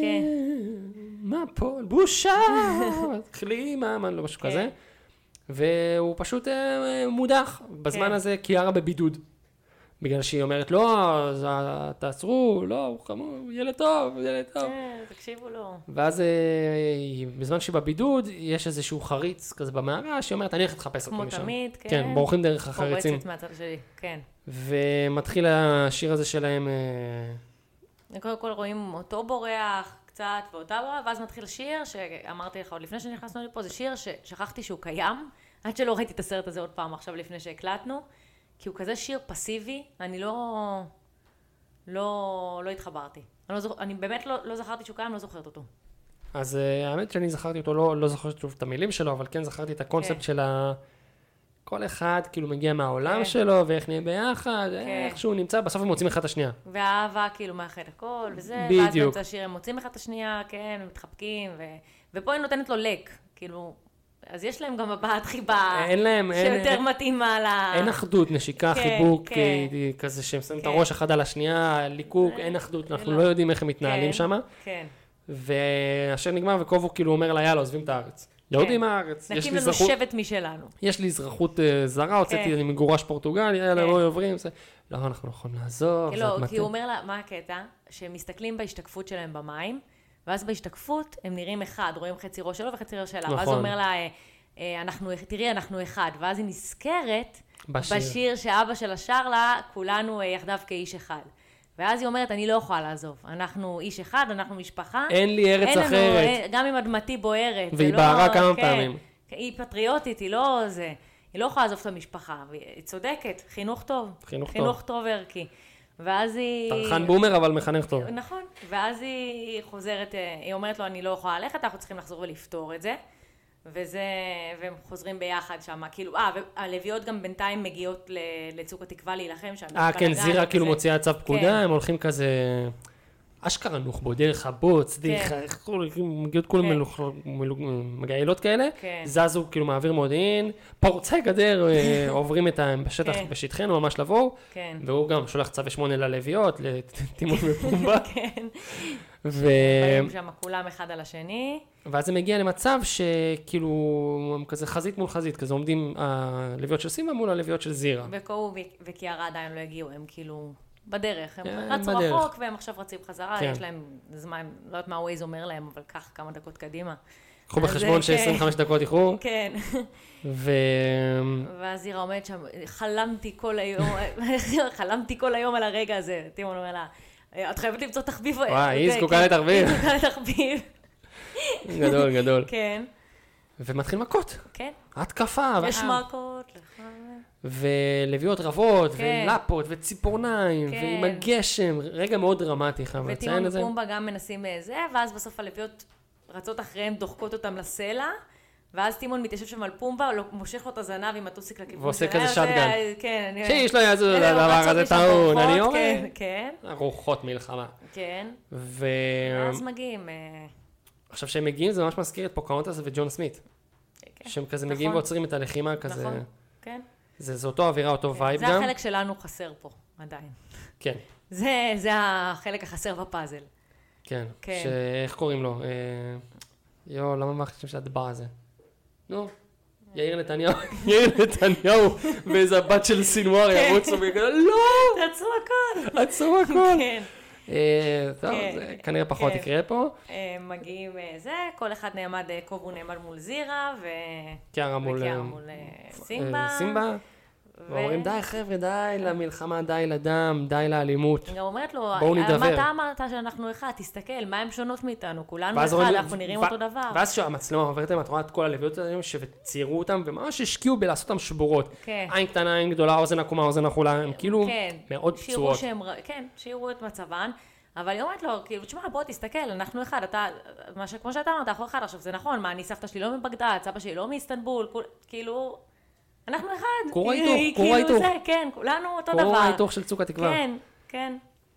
מה פה, בושה, תחלי, מה, לא משהו כזה. והוא פשוט מודח. בזמן הזה קיארה בבידוד. בגלל שהיא אומרת, לא, תעצרו, לא, הוא חמור, ילד טוב, ילד טוב. כן, תקשיבו לו. ואז בזמן שהיא בבידוד, יש איזשהו חריץ כזה במערה, שהיא אומרת, אני הולכת לחפש אותי משם. כמו תמיד, כן. כן, בורחים דרך החריצים. פורצת מהצד שלי, כן. ומתחיל השיר הזה שלהם... קודם כל רואים אותו בורח קצת, ואותה בורח, ואז מתחיל שיר, שאמרתי לך עוד לפני שנכנסנו לפה, זה שיר ששכחתי שהוא קיים, עד שלא ראיתי את הסרט הזה עוד פעם עכשיו לפני שהקלטנו. כי הוא כזה שיר פסיבי, אני לא, לא, לא התחברתי. אני, לא זוכ... אני באמת לא, לא זכרתי שהוא קיים, לא זוכרת אותו. אז uh, האמת שאני זכרתי אותו, לא, לא זוכרת שוב את המילים שלו, אבל כן זכרתי את הקונספט okay. של ה... כל אחד כאילו מגיע מהעולם okay. שלו, ואיך נהיה ביחד, okay. איך שהוא נמצא, בסוף הם מוצאים אחד את השנייה. והאהבה כאילו מאחד הכל, וזה, בדיוק. ואז באמצע השיר הם מוצאים אחד את השנייה, כן, הם מתחבקים, ו... ופה היא נותנת לו לק, כאילו... אז יש להם גם הבעת חיבה שיותר מתאימה ל... אין אחדות, נשיקה, חיבוק, כזה שהם שמים את הראש אחד על השנייה, ליקוק, אין אחדות, אנחנו לא יודעים איך הם מתנהלים שם. כן. ואשר נגמר וקובו כאילו אומר לה, יאללה, עוזבים את הארץ. יורדים מהארץ. נקים לנו שבט משלנו. יש לי אזרחות זרה, הוצאתי, אני מגורש פורטוגל, יאללה, לא עוברים. לא, אנחנו לא יכולים לעזוב. לא, כי הוא אומר לה, מה הקטע? שהם מסתכלים בהשתקפות שלהם במים, ואז בהשתקפות הם נראים אחד, רואים חצי ראש שלו וחצי ראש שלה. נכון. ואז הוא אומר לה, אנחנו, תראי, אנחנו אחד. ואז היא נזכרת בשיר, בשיר שאבא שלה שר לה, כולנו יחדיו כאיש אחד. ואז היא אומרת, אני לא יכולה לעזוב. אנחנו איש אחד, אנחנו משפחה. אין לי ארץ אין אחרת. לנו, גם אם אדמתי בוערת. והיא בערה לא, כמה כן, פעמים. היא פטריוטית, היא לא זה. היא לא יכולה לעזוב את המשפחה. היא צודקת, חינוך טוב. חינוך, חינוך טוב. טוב ערכי. ואז היא... טרחן בומר, אבל מחנך טוב. נכון. ואז היא חוזרת, היא אומרת לו, אני לא יכולה ללכת, אנחנו צריכים לחזור ולפתור את זה. וזה, והם חוזרים ביחד שם, כאילו, אה, והלוויות גם בינתיים מגיעות לצוק התקווה להילחם שם. אה, כן, זירה כאילו מוציאה צו פקודה, הם הולכים כזה, אשכרה נוחבו, דרך הבוץ, דרך, מגיעות כולם מגעילות כאלה, זזו, כאילו מעביר מודיעין, פורצי גדר, עוברים את בשטח, בשטחנו, ממש לבואו, והוא גם שולח צו שמונה ללוויות, לטימון ופומבה. כן. ו... באים שם כולם אחד על השני. ואז זה מגיע למצב שכאילו, הם כזה חזית מול חזית, כזה עומדים הלוויות של סימבה מול הלוויות של זירה. וקו וקיארה עדיין לא הגיעו, הם כאילו בדרך, הם רצו רחוק והם עכשיו רצים חזרה, יש להם זמן, לא יודעת מה ווייז אומר להם, אבל כך כמה דקות קדימה. קחו בחשבון ש-עשרים וחמש דקות איחור. כן. ו... ואז זירה עומד שם, חלמתי כל היום, חלמתי כל היום על הרגע הזה, טימון אומר לה, את חייבת למצוא תחביב. וואי, היא זקוקה לתחביב. היא זקוקה לתחביב. גדול, גדול. כן. ומתחיל מכות. כן. התקפה. יש מכות. ולוויות רבות, ולפות, וציפורניים, ועם הגשם. רגע מאוד דרמטי, חייב לציין את זה. וטימון ופומבה גם מנסים זה, ואז בסוף הלוויות רצות אחריהם, דוחקות אותם לסלע, ואז טימון מתיישב שם על פומבה, מושך לו את הזנב עם הטוסיק לכיוון. ועושה כזה שטגן. כן. שיש לו יעזו לדבר הזה טעון, אני אומר. כן, כן. רוחות מלחמה. כן. ו... ואז מגיעים... עכשיו שהם מגיעים, זה ממש מזכיר את פוקהונטס וג'ון סמית. שהם כזה מגיעים ועוצרים את הלחימה כזה. נכון, כן. זה אותו אווירה, אותו וייב גם. זה החלק שלנו חסר פה, עדיין. כן. זה החלק החסר בפאזל. כן. שאיך קוראים לו? יו, למה מה חושבים שהדבר הזה? נו, יאיר נתניהו, יאיר נתניהו, ואיזה בת של סינואר ירוצו ויגידו, לא! תעצרו הכל! עצרו הכל! כן. טוב, זה כנראה פחות יקרה פה. מגיעים זה, כל אחד נעמד, קובו נעמד מול זירה, וקיארה מול סימבה. ואומרים, די חבר'ה, די למלחמה, די לדם, די לאלימות. גם אומרת לו, בואו נדבר. מה אתה אמרת שאנחנו אחד? תסתכל, מה הם שונות מאיתנו? כולנו אחד, אנחנו נראים אותו דבר. ואז שהמצלמה עוברת להם, את רואה את כל הלוויות האלה שציירו אותם, וממש השקיעו בלעשות אותם שבורות. עין קטנה, עין גדולה, אוזן עקומה, אוזן אכולה, הם כאילו מאוד פצועות. כן, שירו את מצבן. אבל היא אומרת לו, כאילו, תשמע, בוא תסתכל, אנחנו אחד, אתה, כמו שאתה אמרת, אנחנו אחד. עכשיו, זה נכון, מה, אני סבתא שלי לא מבגדד, סבא שלי לא מאיסטנבול, כאילו, אנחנו אחד. קורא היתוך, קורא היתוך. כן, כולנו אותו דבר. קורא היתוך של צוק התקווה. כן, כן.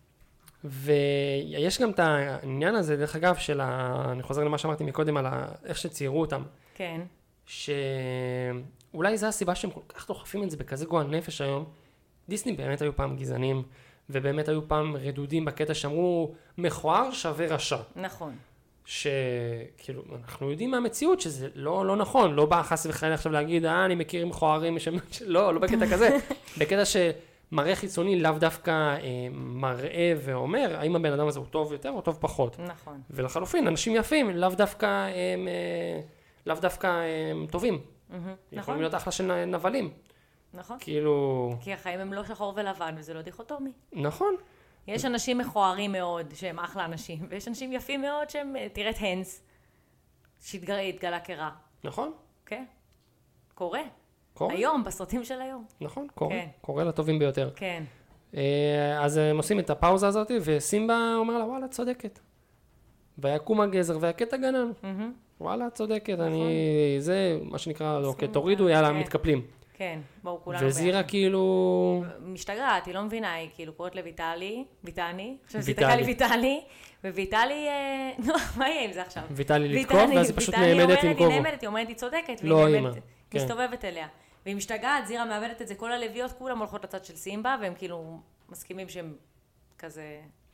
ויש גם את העניין הזה, דרך אגב, של ה... אני חוזר למה שאמרתי מקודם, על איך שציירו אותם. כן. שאולי זו הסיבה שהם כל כך דוחפים את זה בכזה גועל נפש היום. דיסני באמת היו פעם גזענים, ובאמת היו פעם רדודים בקטע שאמרו, מכוער שווה רשע. נכון. שכאילו, אנחנו יודעים מהמציאות שזה לא, לא נכון, לא בא חס וחלילה עכשיו להגיד, אה, אני מכיר מכוערים, ש... לא, לא בקטע כזה, בקטע שמראה חיצוני לאו דווקא אה, מראה ואומר, האם הבן אדם הזה הוא טוב יותר או טוב פחות. נכון. ולחלופין, אנשים יפים, לאו דווקא, אה, אה, לאו דווקא אה, טובים. Mm-hmm. יכולים נכון. להיות אחלה של נבלים. נכון. כאילו... כי החיים הם לא שחור ולבן, וזה לא דיכוטומי. נכון. יש אנשים מכוערים מאוד, שהם אחלה אנשים, ויש אנשים יפים מאוד שהם, תראה את הנס, שהתגלה כרע. נכון. כן. קורה. קורה. היום, בסרטים של היום. נכון, קורה. כן. קורה לטובים ביותר. כן. אז הם עושים את הפאוזה הזאת, וסימבה אומר לה, וואלה, צודקת. ויקום הגזר, והכת הגנן. וואלה, צודקת. אני, זה מה שנקרא, אוקיי, תורידו, יאללה, מתקפלים. כן, בואו כולנו וזירה כאילו... משתגעת, היא לא מבינה, היא כאילו קוראת לויטלי, ויטני, עכשיו סיתקה לי ויטלי, וויטלי, נו, מה יהיה עם זה עכשיו? ויטלי לתקוף, ואז היא פשוט נעמדת עם קובו. היא נעמדת, היא אומרת, היא צודקת, לא והיא נעמדת, מסתובבת אליה. והיא משתגעת, זירה מאבדת את זה, כל הלוויות, כולם הולכות לצד של סימבה, והם כאילו מסכימים שהם כזה...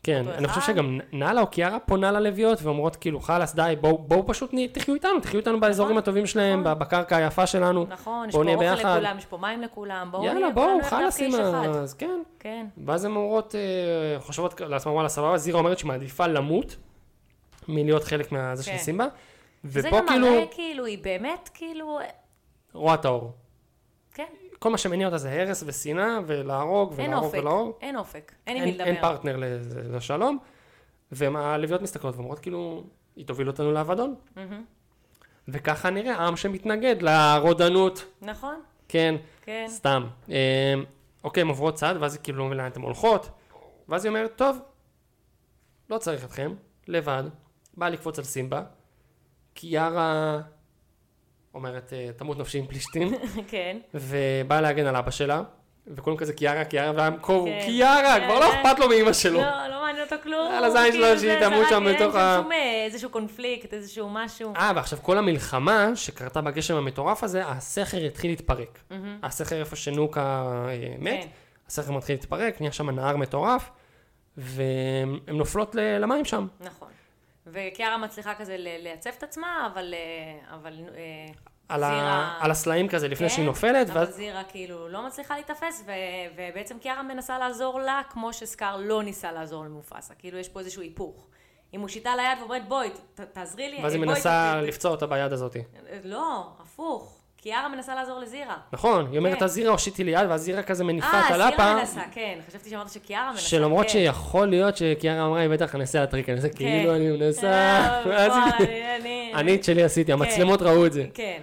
כן, אני חושב שגם נאלה או קיארה פונה ללוויות ואומרות כאילו חלאס די, בואו פשוט תחיו איתנו, תחיו איתנו באזורים הטובים שלהם, בקרקע היפה שלנו. נכון, יש פה אוכל לכולם, יש פה מים לכולם, יאללה בואו חלאס עם אז כן. ואז הן אומרות, חושבות לעצמם וואלה סבבה, זירה אומרת שמעדיפה למות מלהיות חלק מהזה של סימבה. זה גם מראה כאילו, היא באמת כאילו... רואה את האור. כן. כל מה שמניע אותה זה הרס ושנאה ולהרוג ולהרוג ולהרוג. אין אופק, אין עם מי לדבר. אין פרטנר לשלום, והלוויות מסתכלות ואומרות כאילו, היא תוביל אותנו לאבדון. וככה נראה עם שמתנגד לרודנות. נכון. כן, סתם. אוקיי, הן עוברות צעד, ואז היא כאילו לא מבינה, אתן הולכות, ואז היא אומרת, טוב, לא צריך אתכם, לבד, באה לקפוץ על סימבה, קיארה... אומרת, תמות נפשי עם פלישתים. כן. ובאה להגן על אבא שלה, וכולם כזה קיארה, קיארה, והעם קובו, קיארה, כבר לא אכפת לו מאמא שלו. לא, לא מעניין אותו כלום. על הזין שלו שהיא תמות שם בתוך ה... אין שום איזשהו קונפליקט, איזשהו משהו. אה, ועכשיו כל המלחמה שקרתה בגשם המטורף הזה, הסכר התחיל להתפרק. הסכר איפה שנוקה מת, הסכר מתחיל להתפרק, נהיה שם נהר מטורף, והן נופלות למים שם. נכון. וקיארה מצליחה כזה לייצב את עצמה, אבל, אבל על זירה... על הסלעים כזה לפני שהיא נופלת. אבל ואז... זירה כאילו לא מצליחה להתאפס, ו... ובעצם קיארה מנסה לעזור לה, כמו שסקאר לא ניסה לעזור למופסה. כאילו יש פה איזשהו היפוך. היא מושיטה ליד ואומרת, בואי, ת... תעזרי לי. ואז היא מנסה ת... לפצוע אותה ביד הזאת. לא, הפוך. קיארה מנסה לעזור לזירה. נכון, היא אומרת, הזירה הושיטי ליד, והזירה כזה מניפה את הלפה. אה, זירה מנסה, כן. חשבתי שאמרת שקיארה מנסה. שלמרות שיכול להיות שקיארה אמרה, היא בטח ננסה לטריק, אני עושה כאילו אני מנסה. אני את שלי עשיתי, המצלמות ראו את זה. כן.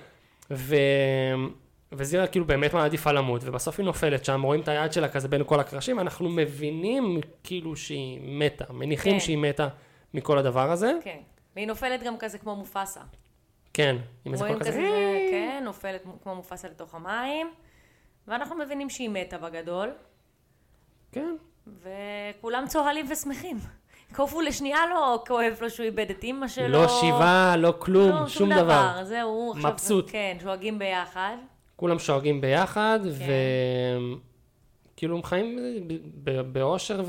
וזירה כאילו באמת מעדיפה למות, ובסוף היא נופלת שם, רואים את היד שלה כזה בין כל הקרשים, אנחנו מבינים כאילו שהיא מתה, מניחים שהיא מתה מכל הדבר הזה. כן, והיא נופלת גם כזה כמו מופסה. כן, עם איזה קול כזה. כן, נופלת כמו מופסה לתוך המים, ואנחנו מבינים שהיא מתה בגדול. כן. וכולם צוהלים ושמחים. קופו לשנייה לא כואב לו שהוא איבד את אמא שלו. לא שיבה, לא כלום, שום דבר. זהו, מבסוט. כן, שואגים ביחד. כולם שואגים ביחד, וכאילו הם חיים באושר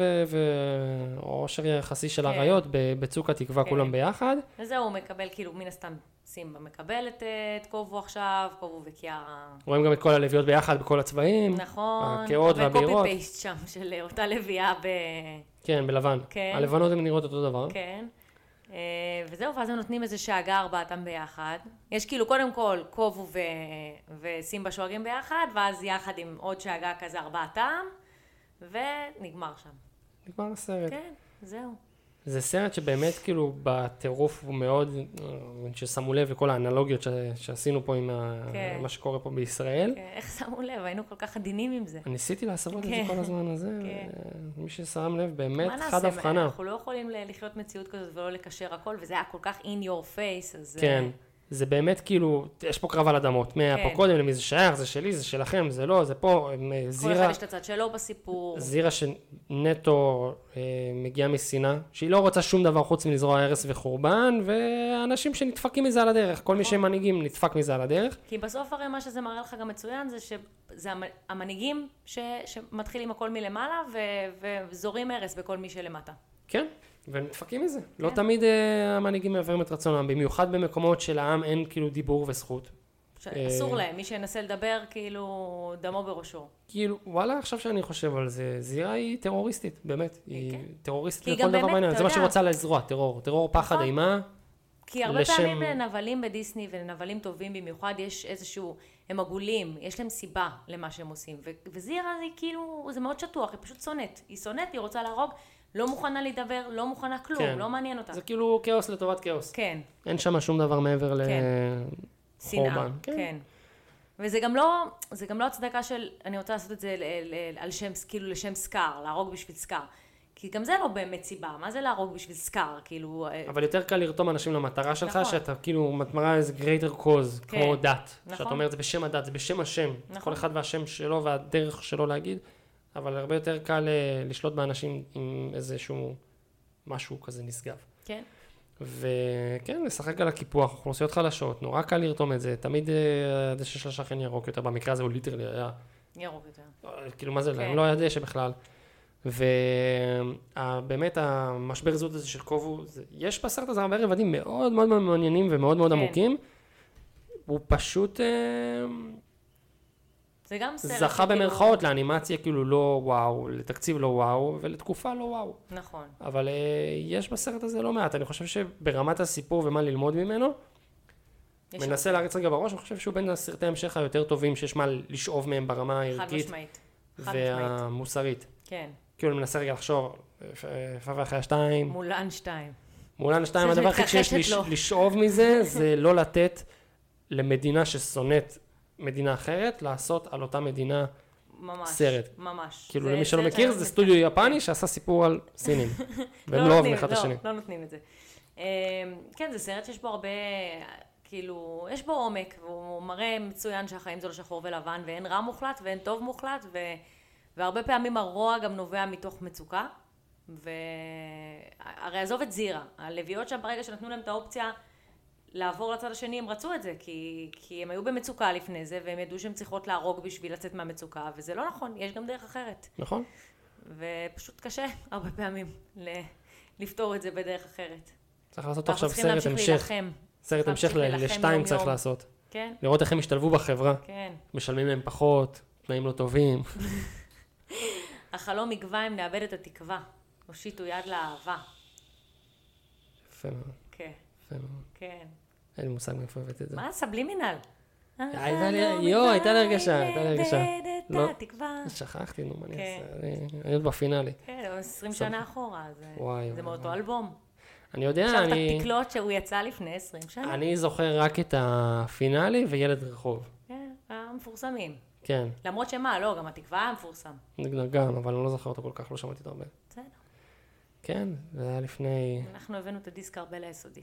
ואושר יחסי של הריות, בצוק התקווה כולם ביחד. וזהו, הוא מקבל, כאילו מן הסתם סימבה מקבל את קובו עכשיו, קובו וקיארה. רואים גם את כל הלוויות ביחד בכל הצבעים. נכון. הקאות והבירות. וקופי פייסט שם של אותה לוויה ב... כן, בלבן. הלבנות הן נראות אותו דבר. כן. וזהו, ואז הם נותנים איזה שאגה ארבעתם ביחד. יש כאילו קודם כל קובו ו... וסימבה שואגים ביחד, ואז יחד עם עוד שאגה כזה ארבעתם, ונגמר שם. נגמר הסרט. כן, זהו. זה סרט שבאמת כאילו בטירוף הוא מאוד, ששמו לב לכל האנלוגיות ש... שעשינו פה עם כן. מה שקורה פה בישראל. כן, איך שמו לב? היינו כל כך עדינים עם זה. אני ניסיתי לעשות את זה כל הזמן הזה, כן. מי ששם לב באמת חד הבחנה. אנחנו לא יכולים לחיות מציאות כזאת ולא לקשר הכל, וזה היה כל כך in your face, אז... כן. זה באמת כאילו, יש פה קרב על אדמות, מה פה קודם, למי זה שייך, זה שלי, זה שלכם, זה לא, זה פה, זירה... כל אחד יש את הצד שלו בסיפור. זירה שנטו מגיעה משנאה, שהיא לא רוצה שום דבר חוץ מלזרוע הרס וחורבן, ואנשים שנדפקים מזה על הדרך, כל מי שהם מנהיגים נדפק מזה על הדרך. כי בסוף הרי מה שזה מראה לך גם מצוין, זה שזה המנהיגים שמתחילים הכל מלמעלה, וזורים הרס בכל מי שלמטה. כן. ונדפקים מזה. לא תמיד המנהיגים מעבירים את רצונם, במיוחד במקומות שלעם אין כאילו דיבור וזכות. אסור להם, מי שינסה לדבר כאילו דמו בראשו. כאילו, וואלה, עכשיו שאני חושב על זה, זירה היא טרוריסטית, באמת. היא טרוריסטית לכל דבר בעניין. זה מה שרוצה לזרוע, טרור. טרור, פחד, אימה. כי הרבה פעמים לנבלים בדיסני ולנבלים טובים במיוחד יש איזשהו, הם עגולים, יש להם סיבה למה שהם עושים. וזירה היא כאילו, זה מאוד שטוח, היא פשוט שונאת. היא שונאת, היא רוצה להרוג. לא מוכנה לדבר, לא מוכנה כלום, כן. לא מעניין אותה. זה כאילו כאוס לטובת כאוס. כן. אין שם שום דבר מעבר כן. לחורבן. כן. כן. וזה גם לא, זה גם לא הצדקה של, אני רוצה לעשות את זה על שם, כאילו לשם סקאר, להרוג בשביל סקאר. כי גם זה לא באמת סיבה, מה זה להרוג בשביל סקאר, כאילו... אבל יותר קל לרתום אנשים למטרה שלך, נכון. שאתה כאילו מטמרה איזה greater cause, כן. כמו דת. נכון. שאתה אומר, זה בשם הדת, זה בשם השם. נכון. כל אחד והשם שלו והדרך שלו להגיד. אבל הרבה יותר קל לשלוט באנשים עם איזשהו משהו כזה נשגב. כן. וכן, לשחק על הקיפוח, אוכלוסיות חלשות, נורא קל לרתום את זה. תמיד הדשא של השכן ירוק יותר, במקרה הזה הוא ליטרלי היה... ירוק יותר. כאילו מה זה, הם לא היה דשא בכלל. ובאמת המשבר זהות הזה של קובו, יש בסרט הזה הרבה רבדים מאוד מאוד מעניינים ומאוד מאוד עמוקים, הוא פשוט זכה במרכאות לאנימציה כאילו לא וואו, לתקציב לא וואו, ולתקופה לא וואו. נכון. אבל יש בסרט הזה לא מעט, אני חושב שברמת הסיפור ומה ללמוד ממנו, מנסה להריץ רגע בראש, אני חושב שהוא בין הסרטי המשך היותר טובים שיש מה לשאוב מהם ברמה הערכית והמוסרית. כן. כאילו אני מנסה רגע לחשוב, יפה ואחרי השתיים. מולן שתיים. מולן שתיים, הדבר הכי שיש לשאוב מזה, זה לא לתת למדינה ששונאת מדינה אחרת, לעשות על אותה מדינה סרט. ממש. כאילו למי שלא מכיר, זה סטודיו יפני שעשה סיפור על סינים. והם לא אוהבים אחד את השני. לא נותנים את זה. כן, זה סרט שיש בו הרבה, כאילו, יש בו עומק, והוא מראה מצוין שהחיים זה לא שחור ולבן, ואין רע מוחלט ואין טוב מוחלט, ו... והרבה פעמים הרוע גם נובע מתוך מצוקה, והרי עזוב את זירה, הלוויות שם ברגע שנתנו להם את האופציה לעבור לצד השני, הם רצו את זה, כי, כי הם היו במצוקה לפני זה, והם ידעו שהם צריכות להרוג בשביל לצאת מהמצוקה, וזה לא נכון, יש גם דרך אחרת. נכון. ופשוט קשה הרבה פעמים לפתור את זה בדרך אחרת. צריך לעשות עכשיו סרט המשך, סרט המשך לשתיים צריך לעשות. כן. לראות איך הם השתלבו בחברה. כן. משלמים להם פחות, תנאים לא טובים. החלום יגבה אם נאבד את התקווה, הושיטו יד לאהבה. יפה מאוד. כן. יפה מאוד. כן. אין לי מושג מאיפה הבאת את זה. מה? סבלימינל. יואו, הייתה לי הרגשה, הייתה לי הרגשה. נאבד את התקווה. שכחתי, נו, מה אני אעשה? אני עוד בפינאלי. כן, עשרים שנה אחורה, זה מאותו אלבום. אני יודע, עכשיו אני... את התקלות שהוא יצא לפני עשרים שנה. אני זוכר רק את הפינאלי וילד רחוב. כן, המפורסמים. כן. למרות שמה, לא, גם התקווה היה מפורסם. גם, אבל אני לא זוכר אותו כל כך, לא שמעתי את הרבה. בסדר. כן, זה היה לפני... אנחנו הבאנו את הדיסק הרבה ליסודי.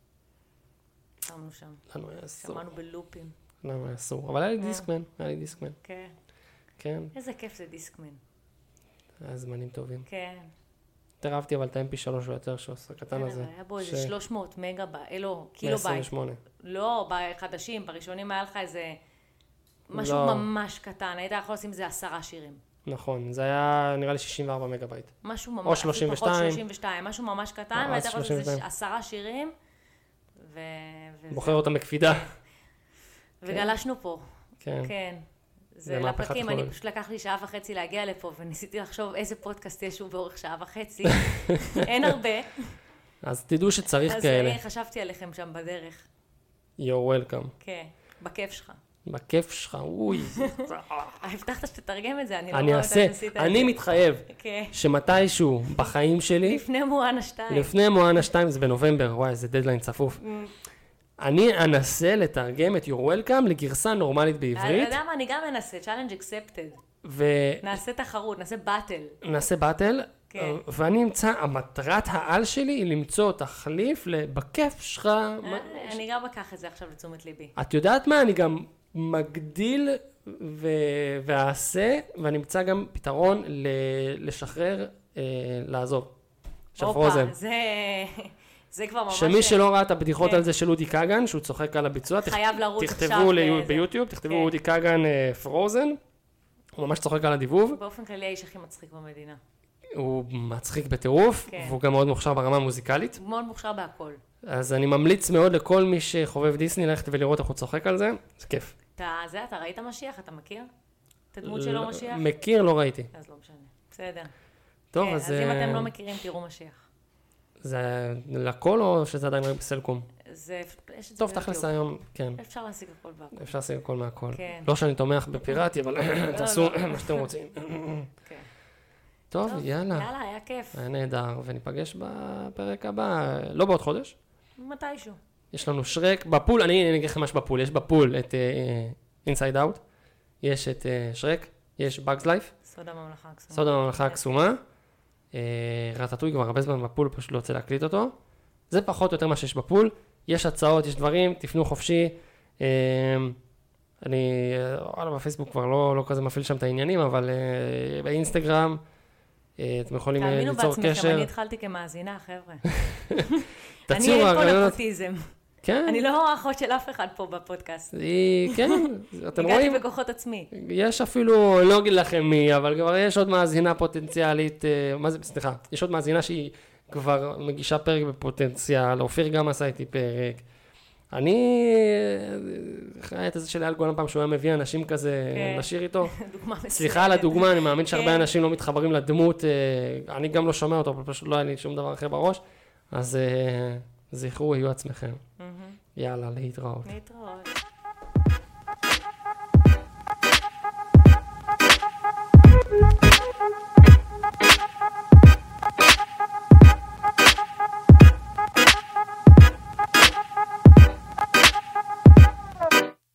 שמנו שם. לנו היה אסור. שמענו בלופים. לנו היה אסור. אבל היה לי דיסקמן, היה לי דיסקמן. כן. כן. איזה כיף זה דיסקמן. היה זמנים טובים. כן. יותר אהבתי, אבל את ה-אם פי שלוש או יותר שעושה הקטן הזה. היה בו איזה שלוש מאות מגה, לא, קילו בייט. מאה עשרים ושמונה. לא, בחדשים, בראשונים היה לך איזה משהו ממש קטן, היית יכול לשים איזה עשרה שירים. נכון, זה היה נראה לי שישים וארבע מגה בייט. משהו ממש, או שלושים ושתיים. פחות שלושים ושתיים, משהו ממש קטן, והיית יכול לשים איזה עשרה שירים. בוחר אותם בקפידה. וגלשנו פה. כן. כן. זה לפרקים, אני פשוט לקח לי שעה וחצי להגיע לפה, וניסיתי לחשוב איזה פודקאסט יש הוא באורך שעה וחצי. אין הרבה. אז תדעו שצריך כאלה. אז חשבתי עליכם שם בדרך. You're welcome. כן, בכיף שלך. בכיף שלך, אוי. הבטחת שתתרגם את זה, אני לא אני אעשה, אני מתחייב שמתישהו בחיים שלי, לפני מואנה שתיים. לפני מואנה שתיים, זה בנובמבר, וואי, זה דדליין צפוף. אני אנסה לתרגם את You're Welcome לגרסה נורמלית בעברית. אתה יודע מה, אני גם אנסה, challenge accepted. ו... נעשה תחרות, נעשה באטל. נעשה באטל, כן. ואני אמצא, המטרת העל שלי היא למצוא תחליף בכיף שלך. אני גם אקח את זה עכשיו לתשומת ליבי. את יודעת מה? אני גם מגדיל ו... ואעשה, ואני אמצא גם פתרון ל... לשחרר, אה, לעזוב. של פרוזן. אופה, זה... זה כבר ממש... שמי שלא ראה את הבדיחות כן. על זה של אודי קאגן, שהוא צוחק על הביצוע, חייב לרוץ עכשיו. תכתבו לי... ביוטיוב, תכתבו כן. אודי קאגן פרוזן, הוא ממש צוחק על הדיבוב. באופן כללי האיש הכי מצחיק במדינה. הוא מצחיק בטירוף, כן. והוא גם מאוד מוכשר ברמה המוזיקלית. הוא מאוד מוכשר בהכל. אז אני ממליץ מאוד לכל מי שחובב דיסני ללכת ולראות איך הוא צוחק על זה, זה כיף. אתה, זה, אתה ראית משיח? אתה מכיר? את הדמות שלו משיח? מכיר, לא ראיתי. אז לא משנה. בסדר. טוב, כן, אז... אז אם אתם לא מכירים, תראו משיח. זה לכל או שזה עדיין רק בסלקום? זה, יש את זה טוב, תכלס היום, כן. אפשר להשיג הכל בהכל. אפשר להשיג הכל מהכל. כן. לא שאני תומך בפיראטי, אבל תעשו מה שאתם רוצים. כן. טוב, יאללה. יאללה, היה כיף. היה נהדר, וניפגש בפרק הבא, לא בעוד חודש. מתישהו. יש לנו שרק, בפול, אני אגיד לכם מה שבפול, יש בפול את Inside Out, יש את שרק, יש Bugs Life. סוד הממלכה הקסומה. סוד הממלכה הקסומה. רטטוי כבר הרבה זמן בפול, פשוט לא רוצה להקליט אותו. זה פחות או יותר מה שיש בפול. יש הצעות, יש דברים, תפנו חופשי. אני, וואלה, בפייסבוק כבר לא, לא כזה מפעיל שם את העניינים, אבל באינסטגרם, אתם יכולים ליצור קשר. תאמינו בעצמכם, אני התחלתי כמאזינה, חבר'ה. תציעו אני אין פה רעיונות. נפוטיזם. כן. אני לא האחות של אף אחד פה בפודקאסט. כן, אתם רואים? הגעתי בכוחות עצמי. יש אפילו, לא אגיד לכם מי, אבל כבר יש עוד מאזינה פוטנציאלית, מה זה, סליחה, יש עוד מאזינה שהיא כבר מגישה פרק בפוטנציאל, אופיר גם עשה איתי פרק. אני, חי את זה של אייל גולן פעם שהוא היה מביא אנשים כזה לשיר איתו. דוגמה מסוימת. סליחה על הדוגמה, אני מאמין שהרבה אנשים לא מתחברים לדמות, אני גם לא שומע אותו, אבל פשוט לא היה לי שום דבר אחר בראש, אז זכרו, יהיו עצמכם. יאללה, להתראות. להתראות.